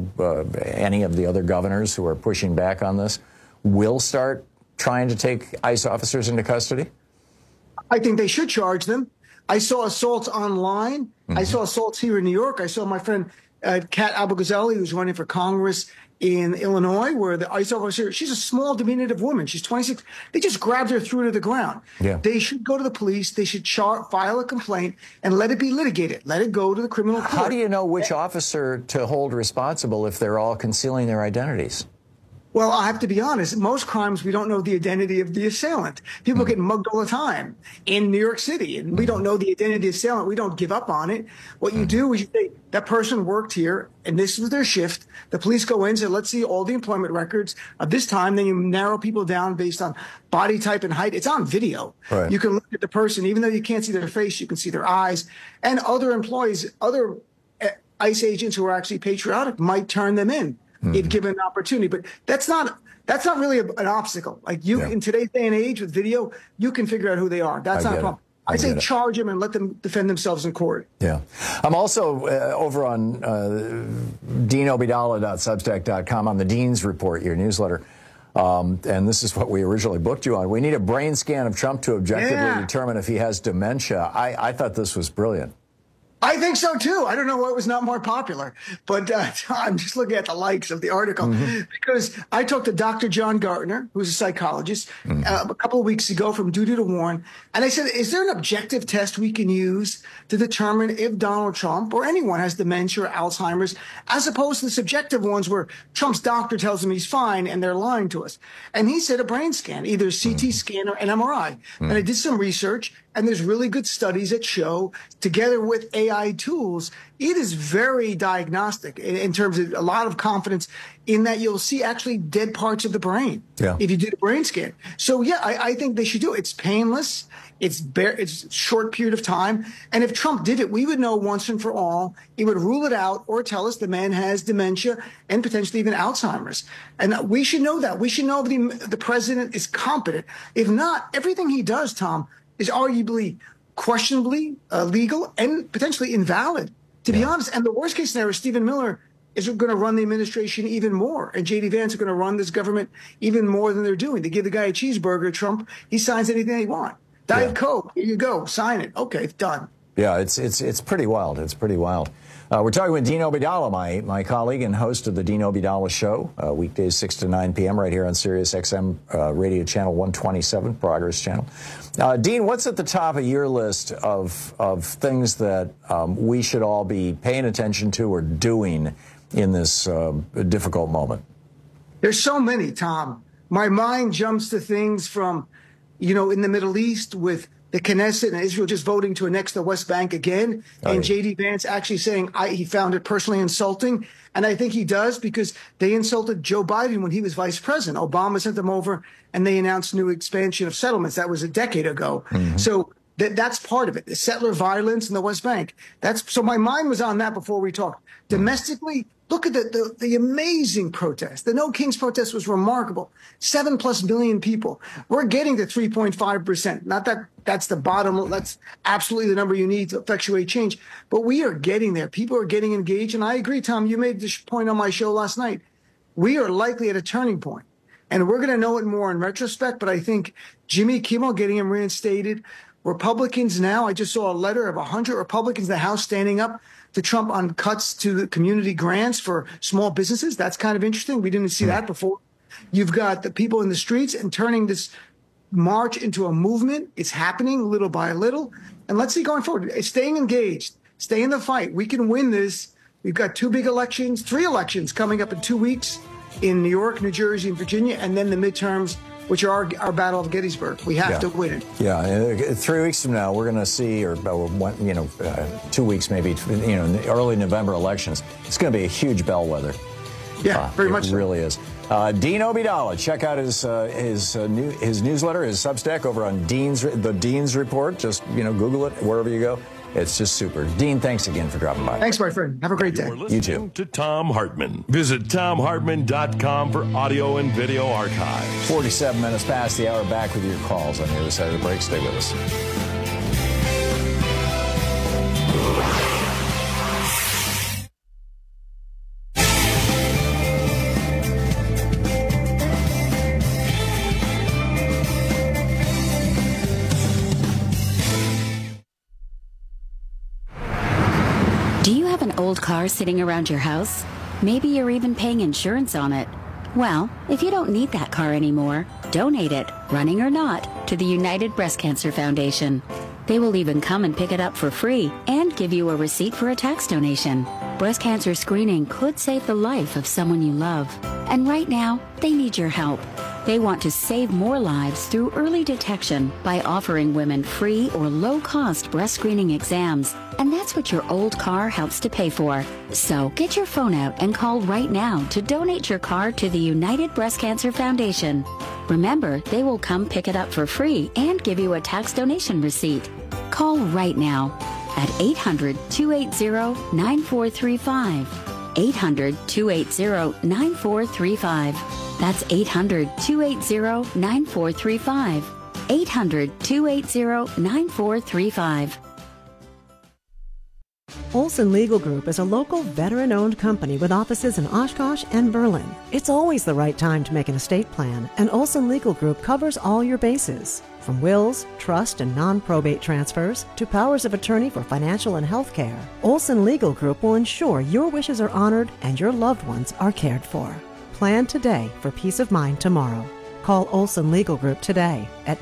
any of the other governors who are pushing back on this, will start trying to take ICE officers into custody? I think they should charge them. I saw assaults online. I saw assaults here in New York. I saw my friend Kat Abu-Ghazali, who's running for Congress in Illinois, where the ICE officer, she's a small, diminutive woman. She's 26. They just grabbed her, threw her to the ground. Yeah. They should go to the police. They should file a complaint and let it be litigated. Let it go to the criminal court. How do you know which officer to hold responsible if they're all concealing their identities? Well, I have to be honest. Most crimes, we don't know the identity of the assailant. People get mugged all the time in New York City, and we don't know the identity of the assailant. We don't give up on it. What you do is you say, that person worked here, and this was their shift. The police go in and say, let's see all the employment records of this time. Then you narrow people down based on body type and height. It's on video. Right. You can look at the person. Even though you can't see their face, you can see their eyes. And other employees, other ICE agents who are actually patriotic might turn them in. If given an opportunity, but that's not really an obstacle. Like in today's day and age with video, you can figure out who they are. That's not a problem. I say charge them and let them defend themselves in court. Yeah. I'm also over on deanobidala.substack.com on the Dean's Report, your newsletter. And this is what we originally booked you on. We need a brain scan of Trump to objectively determine if he has dementia. I thought this was brilliant. I think so, too. I don't know what was not more popular, but I'm just looking at the likes of the article because I talked to Dr. John Gartner, who's a psychologist, a couple of weeks ago from Duty to Warn. And I said, is there an objective test we can use to determine if Donald Trump or anyone has dementia or Alzheimer's, as opposed to the subjective ones where Trump's doctor tells him he's fine and they're lying to us? And he said a brain scan, either a CT scan or an MRI. And I did some research. And there's really good studies that show, together with AI tools, it is very diagnostic in terms of a lot of confidence in that you'll see actually dead parts of the brain if you did a brain scan. So, yeah, I think they should do it. It's painless. It's a short period of time. And if Trump did it, we would know once and for all. He would rule it out or tell us the man has dementia and potentially even Alzheimer's. And we should know that. We should know if the president is competent. If not, everything he does, Tom, is arguably questionably legal and potentially invalid, to be honest. And the worst case scenario, Stephen Miller is going to run the administration even more. And J.D. Vance are going to run this government even more than they're doing. They give the guy a cheeseburger, Trump, he signs anything they want. Diet Coke, here you go, sign it. Okay, it's done. Yeah, it's pretty wild. It's pretty wild. We're talking with Dean Obeidallah, my colleague and host of the Dean Obeidallah Show, weekdays 6 to 9 p.m. right here on Sirius XM radio channel 127, Progress Channel. Dean, what's at the top of your list of things that we should all be paying attention to or doing in this difficult moment? There's so many, Tom. My mind jumps to things from, in the Middle East with the Knesset and Israel just voting to annex the West Bank again, and J.D. Vance actually saying he found it personally insulting. And I think he does because they insulted Joe Biden when he was vice president. Obama sent them over and they announced new expansion of settlements. That was a decade ago. So that's part of it. The settler violence in the West Bank. So my mind was on that before we talked. Domestically, look at the amazing protest. The No Kings protest was remarkable. 7+ million people. We're getting to 3.5%. Not that that's the bottom. That's absolutely the number you need to effectuate change. But we are getting there. People are getting engaged. And I agree, Tom, you made this point on my show last night. We are likely at a turning point. And we're going to know it more in retrospect. But I think Jimmy Kimmel getting him reinstated, Republicans now, I just saw a letter of 100 Republicans in the House standing up to Trump on cuts to the community grants for small businesses. That's kind of interesting. We didn't see that before. You've got the people in the streets and turning this march into a movement. It's happening little by little. And let's see going forward. Staying engaged, stay in the fight. We can win this. We've got 3 elections coming up in 2 weeks in New York, New Jersey, and Virginia, and then the midterms, which are our Battle of Gettysburg. We have to win it. Yeah, 3 weeks from now, we're going to see, or 2 weeks maybe, in the early November elections. It's going to be a huge bellwether. Yeah, very much so. It really is. Dean Obeidallah, check out his newsletter, his Substack over on the Dean's Report. Just Google it wherever you go. It's just super. Dean, thanks again for dropping by. Thanks, my friend. Have a great day. You too. To Thom Hartmann. Visit ThomHartmann.com for audio and video archives. 47 minutes past the hour. Back with your calls on the other side of the break. Stay with us. Old car sitting around your house? Maybe you're even paying insurance on it. Well, if you don't need that car anymore, donate it, running or not, to the United Breast Cancer Foundation. They will even come and pick it up for free and give you a receipt for a tax donation. Breast cancer screening could save the life of someone you love. And right now, they need your help. They want to save more lives through early detection by offering women free or low-cost breast screening exams. And that's what your old car helps to pay for. So get your phone out and call right now to donate your car to the United Breast Cancer Foundation. Remember, they will come pick it up for free and give you a tax donation receipt. Call right now at 800-280-9435. 800-280-9435. That's 800-280-9435. 800-280-9435. Olson Legal Group is a local veteran-owned company with offices in Oshkosh and Berlin. It's always the right time to make an estate plan, and Olson Legal Group covers all your bases. From wills, trust, and non-probate transfers to powers of attorney for financial and health care, Olson Legal Group will ensure your wishes are honored and your loved ones are cared for. Plan today for peace of mind tomorrow. Call Olson Legal Group today at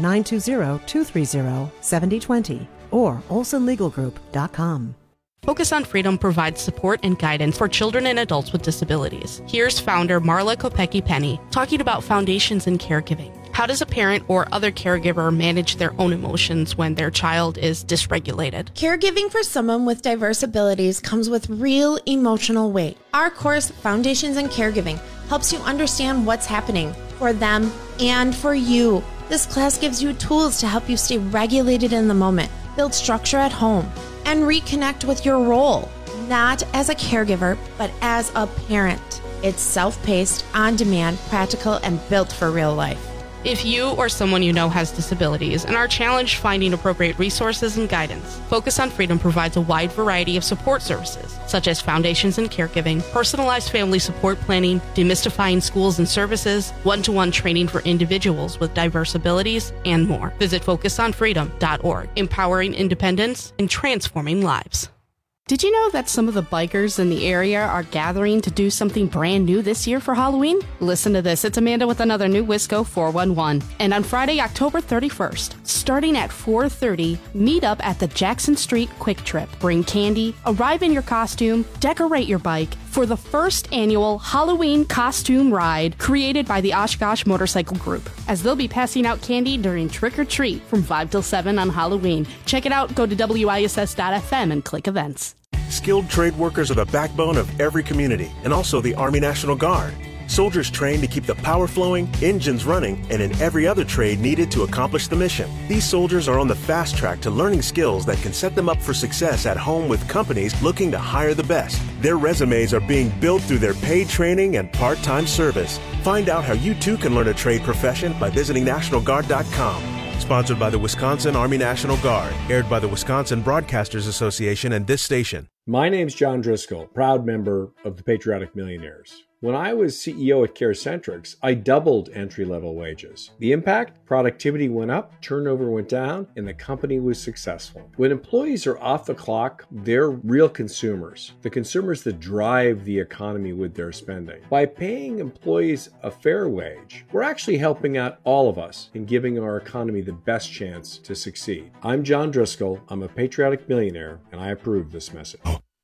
920-230-7020 or olsonlegalgroup.com. Focus on Freedom provides support and guidance for children and adults with disabilities. Here's founder Marla Kopecki-Penny talking about foundations and caregiving. How does a parent or other caregiver manage their own emotions when their child is dysregulated? Caregiving for someone with diverse abilities comes with real emotional weight. Our course, Foundations in Caregiving, helps you understand what's happening for them and for you. This class gives you tools to help you stay regulated in the moment, build structure at home, and reconnect with your role, not as a caregiver, but as a parent. It's self-paced, on-demand, practical, and built for real life. If you or someone you know has disabilities and are challenged finding appropriate resources and guidance, Focus on Freedom provides a wide variety of support services, such as Foundations in Caregiving, personalized family support planning, demystifying schools and services, one-to-one training for individuals with diverse abilities, and more. Visit FocusOnFreedom.org, empowering independence and transforming lives. Did you know that some of the bikers in the area are gathering to do something brand new this year for Halloween? Listen to this. It's Amanda with another new Wisco 411. And on Friday, October 31st, starting at 4:30, meet up at the Jackson Street Quick Trip. Bring candy, arrive in your costume, decorate your bike for the first annual Halloween costume ride created by the Oshkosh Motorcycle Group, as they'll be passing out candy during Trick or Treat from 5 till 7 on Halloween. Check it out. Go to WISS.FM and click events. Skilled trade workers are the backbone of every community, and also the Army National Guard. Soldiers trained to keep the power flowing, engines running, and in every other trade needed to accomplish the mission. These soldiers are on the fast track to learning skills that can set them up for success at home with companies looking to hire the best. Their resumes are being built through their paid training and part-time service. Find out how you too can learn a trade profession by visiting NationalGuard.com. Sponsored by the Wisconsin Army National Guard. Aired by the Wisconsin Broadcasters Association and this station. My name's John Driscoll, proud member of the Patriotic Millionaires. When I was CEO at CareCentrix, I doubled entry-level wages. The impact? Productivity went up, turnover went down, and the company was successful. When employees are off the clock, they're real consumers, the consumers that drive the economy with their spending. By paying employees a fair wage, we're actually helping out all of us and giving our economy the best chance to succeed. I'm John Driscoll, I'm a patriotic millionaire, and I approve this message.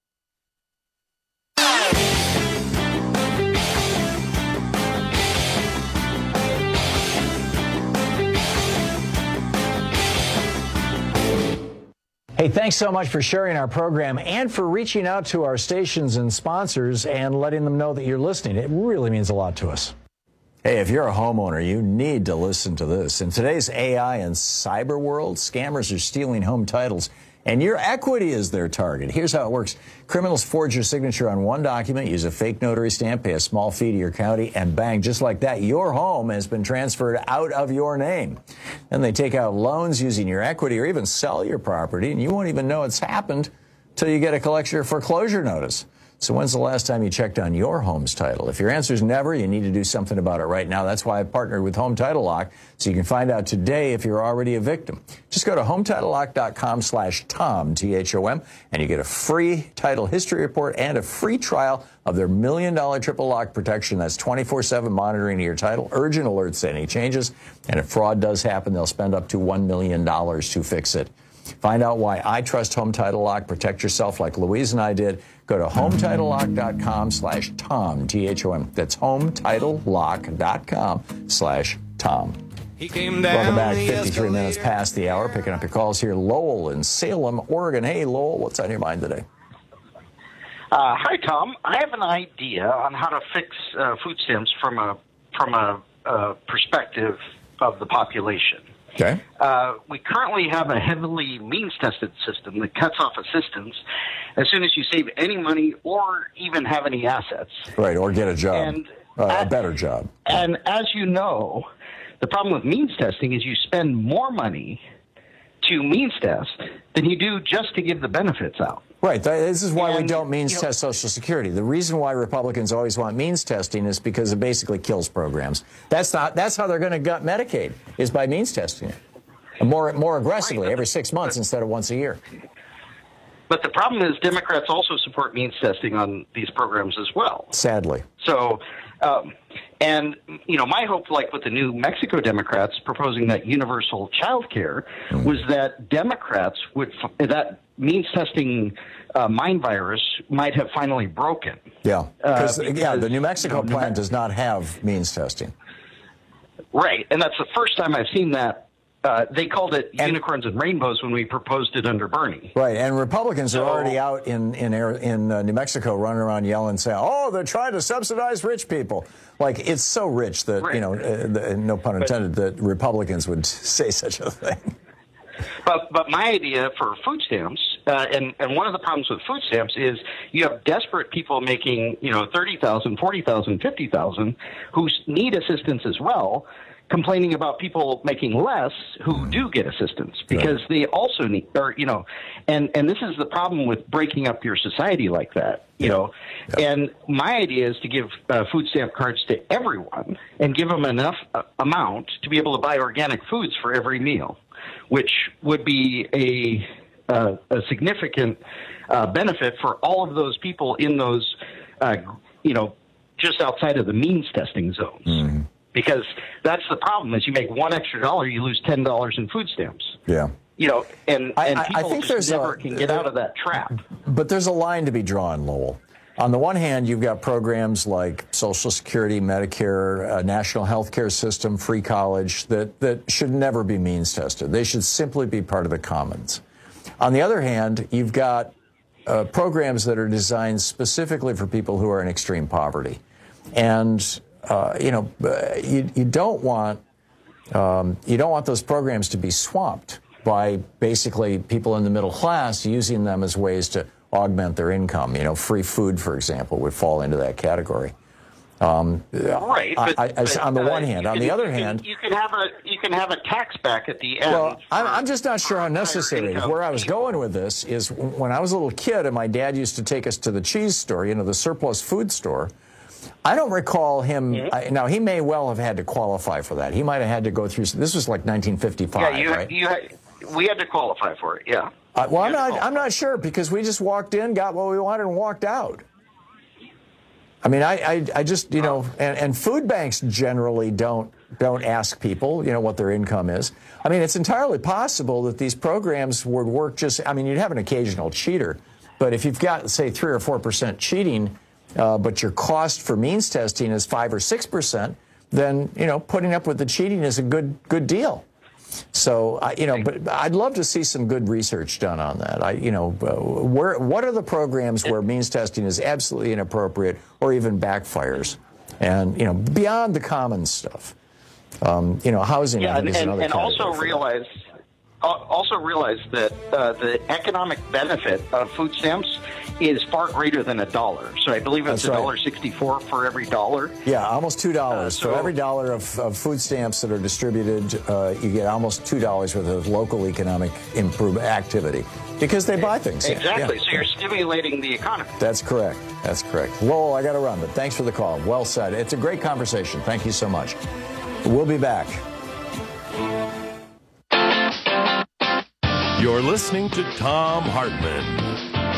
Hey, thanks so much for sharing our program and for reaching out to our stations and sponsors and letting them know that you're listening. It really means a lot to us. Hey, if you're a homeowner, you need to listen to this. In today's AI and cyber world, scammers are stealing home titles, and your equity is their target. Here's how it works. Criminals forge your signature on one document, use a fake notary stamp, pay a small fee to your county, and bang, just like that, your home has been transferred out of your name. Then they take out loans using your equity or even sell your property, and you won't even know it's happened till you get a collection or foreclosure notice. So when's the last time you checked on your home's title? If your answer is never, you need to do something about it right now. That's why I partnered with Home Title Lock, so you can find out today if you're already a victim. Just go to HometitleLock.com/Tom, T-H-O-M, and you get a free title history report and a free trial of their $1 million triple lock protection. That's 24/7 monitoring of your title, urgent alerts to any changes, and if fraud does happen, they'll spend up to $1 million to fix it. Find out why I trust Home Title Lock. Protect yourself like Louise and I did. Go to HometitleLock.com/Tom, T-H-O-M. That's HometitleLock.com/Tom. Welcome back. 53 minutes past the hour. Picking up your calls here. Lowell in Salem, Oregon. Hey, Lowell, what's on your mind today? Hi, Tom. I have an idea on how to fix food stamps from a perspective of the population. Okay. We currently have a heavily means-tested system that cuts off assistance as soon as you save any money or even have any assets. Right, or get a job, and, a better job. And as you know, the problem with means testing is you spend more money to means test than you do just to give the benefits out. Right. This is why we don't means test Social Security. The reason why Republicans always want means testing is because it basically kills programs. That's how they're going to gut Medicaid, is by means testing it. More aggressively, every 6 months instead of once a year. But the problem is Democrats also support means testing on these programs as well. Sadly. So, my hope, like with the New Mexico Democrats proposing that universal child care, was that Democrats that means testing mind virus might have finally broken. Yeah, because the New Mexico plan does not have means testing. Right, and that's the first time I've seen that. They called it unicorns and rainbows when we proposed it under Bernie. Right, and Republicans are already out in New Mexico running around yelling, saying, "Oh, they're trying to subsidize rich people." Like, it's so rich that no pun intended, that Republicans would say such a thing. But my idea for food stamps, and one of the problems with food stamps is you have desperate people making $30,000, $40,000, $50,000 who need assistance as well, complaining about people making less who do get assistance because they also need, and this is the problem with breaking up your society like that, And my idea is to give food stamp cards to everyone and give them enough amount to be able to buy organic foods for every meal, which would be a significant benefit for all of those people in those, just outside of the means testing zones. Mm-hmm. Because that's the problem: is you make $1 extra, you lose $10 in food stamps. Yeah. And people just never can get out of that trap. But there's a line to be drawn, Lowell. On the one hand, you've got programs like Social Security, Medicare, National Health Care System, free college, that should never be means tested. They should simply be part of the commons. On the other hand, you've got programs that are designed specifically for people who are in extreme poverty. And you don't want those programs to be swamped by basically people in the middle class using them as ways to augment their income. Free food, for example, would fall into that category. Right. But, on the one hand, on the other hand, you can have a tax back at the end. Well, I'm just not sure how necessary. Where I was going with this is when I was a little kid and my dad used to take us to the cheese store, the surplus food store. I don't recall him. Now, he may well have had to qualify for that. He might have had to go through. This was like 1955, right? We had to qualify for it. Yeah. I'm not sure because we just walked in, got what we wanted, and walked out. I mean, I just and food banks generally don't ask people what their income is. I mean, it's entirely possible that these programs would work you'd have an occasional cheater, but if you've got, say, 3 or 4% cheating. But your cost for means testing is 5 or 6%, then putting up with the cheating is a good deal. So but I'd love to see some good research done on that. What are the programs where means testing is absolutely inappropriate or even backfires, and beyond the common stuff. Housing. Yeah, is another and also realize that the economic benefit of food stamps is far greater than $1. So I believe it's $1.64 for every dollar. Yeah, almost $2 for every dollar of food stamps that are distributed. You get almost $2 worth of local economic activity because they buy things. Exactly. Yeah. So you're stimulating the economy. That's correct. Lowell, I got to run, but thanks for the call. Well said. It's a great conversation. Thank you so much. We'll be back. You're listening to Thom Hartmann.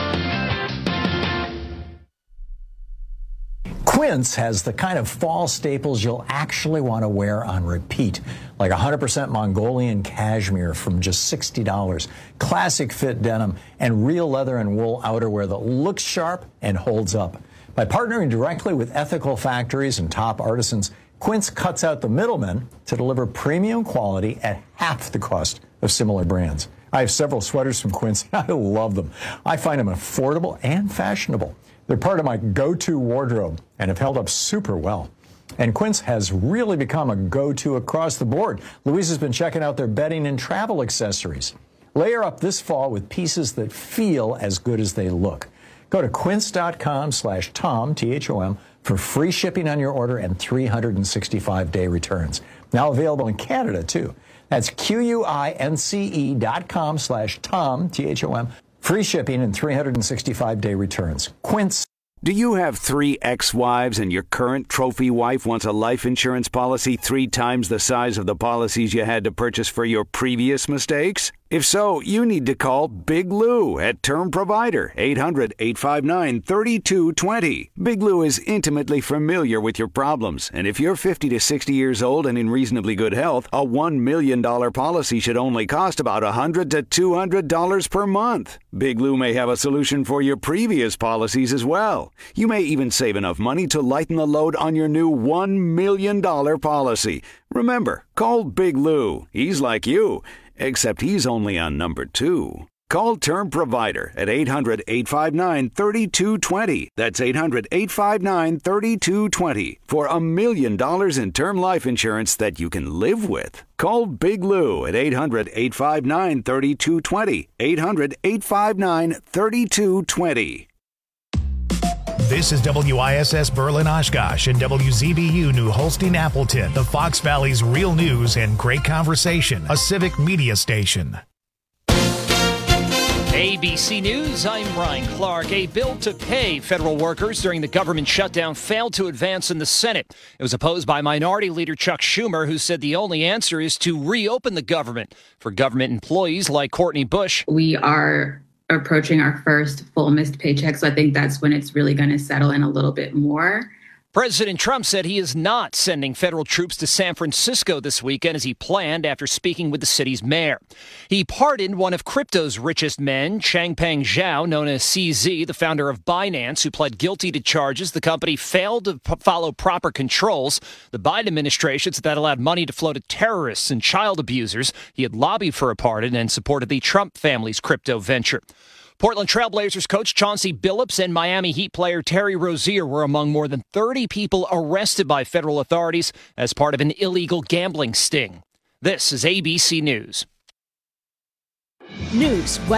Quince has the kind of fall staples you'll actually want to wear on repeat, like 100% Mongolian cashmere from just $60, classic fit denim, and real leather and wool outerwear that looks sharp and holds up. By partnering directly with ethical factories and top artisans, Quince cuts out the middlemen to deliver premium quality at half the cost of similar brands. I have several sweaters from Quince. I love them. I find them affordable and fashionable. They're part of my go-to wardrobe and have held up super well. And Quince has really become a go-to across the board. Louise has been checking out their bedding and travel accessories. Layer up this fall with pieces that feel as good as they look. Go to quince.com/Tom, T-H-O-M, for free shipping on your order and 365-day returns. Now available in Canada, too. That's QUINCE.com/Tom, T-H-O-M, Free shipping and 365-day returns. Quince. Do you have 3 ex-wives and your current trophy wife wants a life insurance policy 3 times the size of the policies you had to purchase for your previous mistakes? If so, you need to call Big Lou at Term Provider, 800-859-3220. Big Lou is intimately familiar with your problems, and if you're 50 to 60 years old and in reasonably good health, a $1 million policy should only cost about $100 to $200 per month. Big Lou may have a solution for your previous policies as well. You may even save enough money to lighten the load on your new $1 million policy. Remember, call Big Lou. He's like you, except he's only on number 2. Call Term Provider at 800-859-3220. That's 800-859-3220 for $1 million in term life insurance that you can live with. Call Big Lou at 800-859-3220. 800-859-3220. This is WISS Berlin Oshkosh and WZBU New Holstein Appleton, the Fox Valley's real news and great conversation, a civic media station. ABC News, I'm Ryan Clark. A bill to pay federal workers during the government shutdown failed to advance in the Senate. It was opposed by Minority Leader Chuck Schumer, who said the only answer is to reopen the government for government employees like Courtney Bush. We are approaching our first full missed paycheck, so I think that's when it's really going to settle in a little bit more. President Trump said he is not sending federal troops to San Francisco this weekend as he planned after speaking with the city's mayor. He pardoned one of crypto's richest men, Changpeng Zhao, known as CZ, the founder of Binance, who pled guilty to charges the company failed to follow proper controls. The Biden administration said that allowed money to flow to terrorists and child abusers. He had lobbied for a pardon and supported the Trump family's crypto venture. Portland Trailblazers coach Chauncey Billups and Miami Heat player Terry Rozier were among more than 30 people arrested by federal authorities as part of an illegal gambling sting. This is ABC News. News.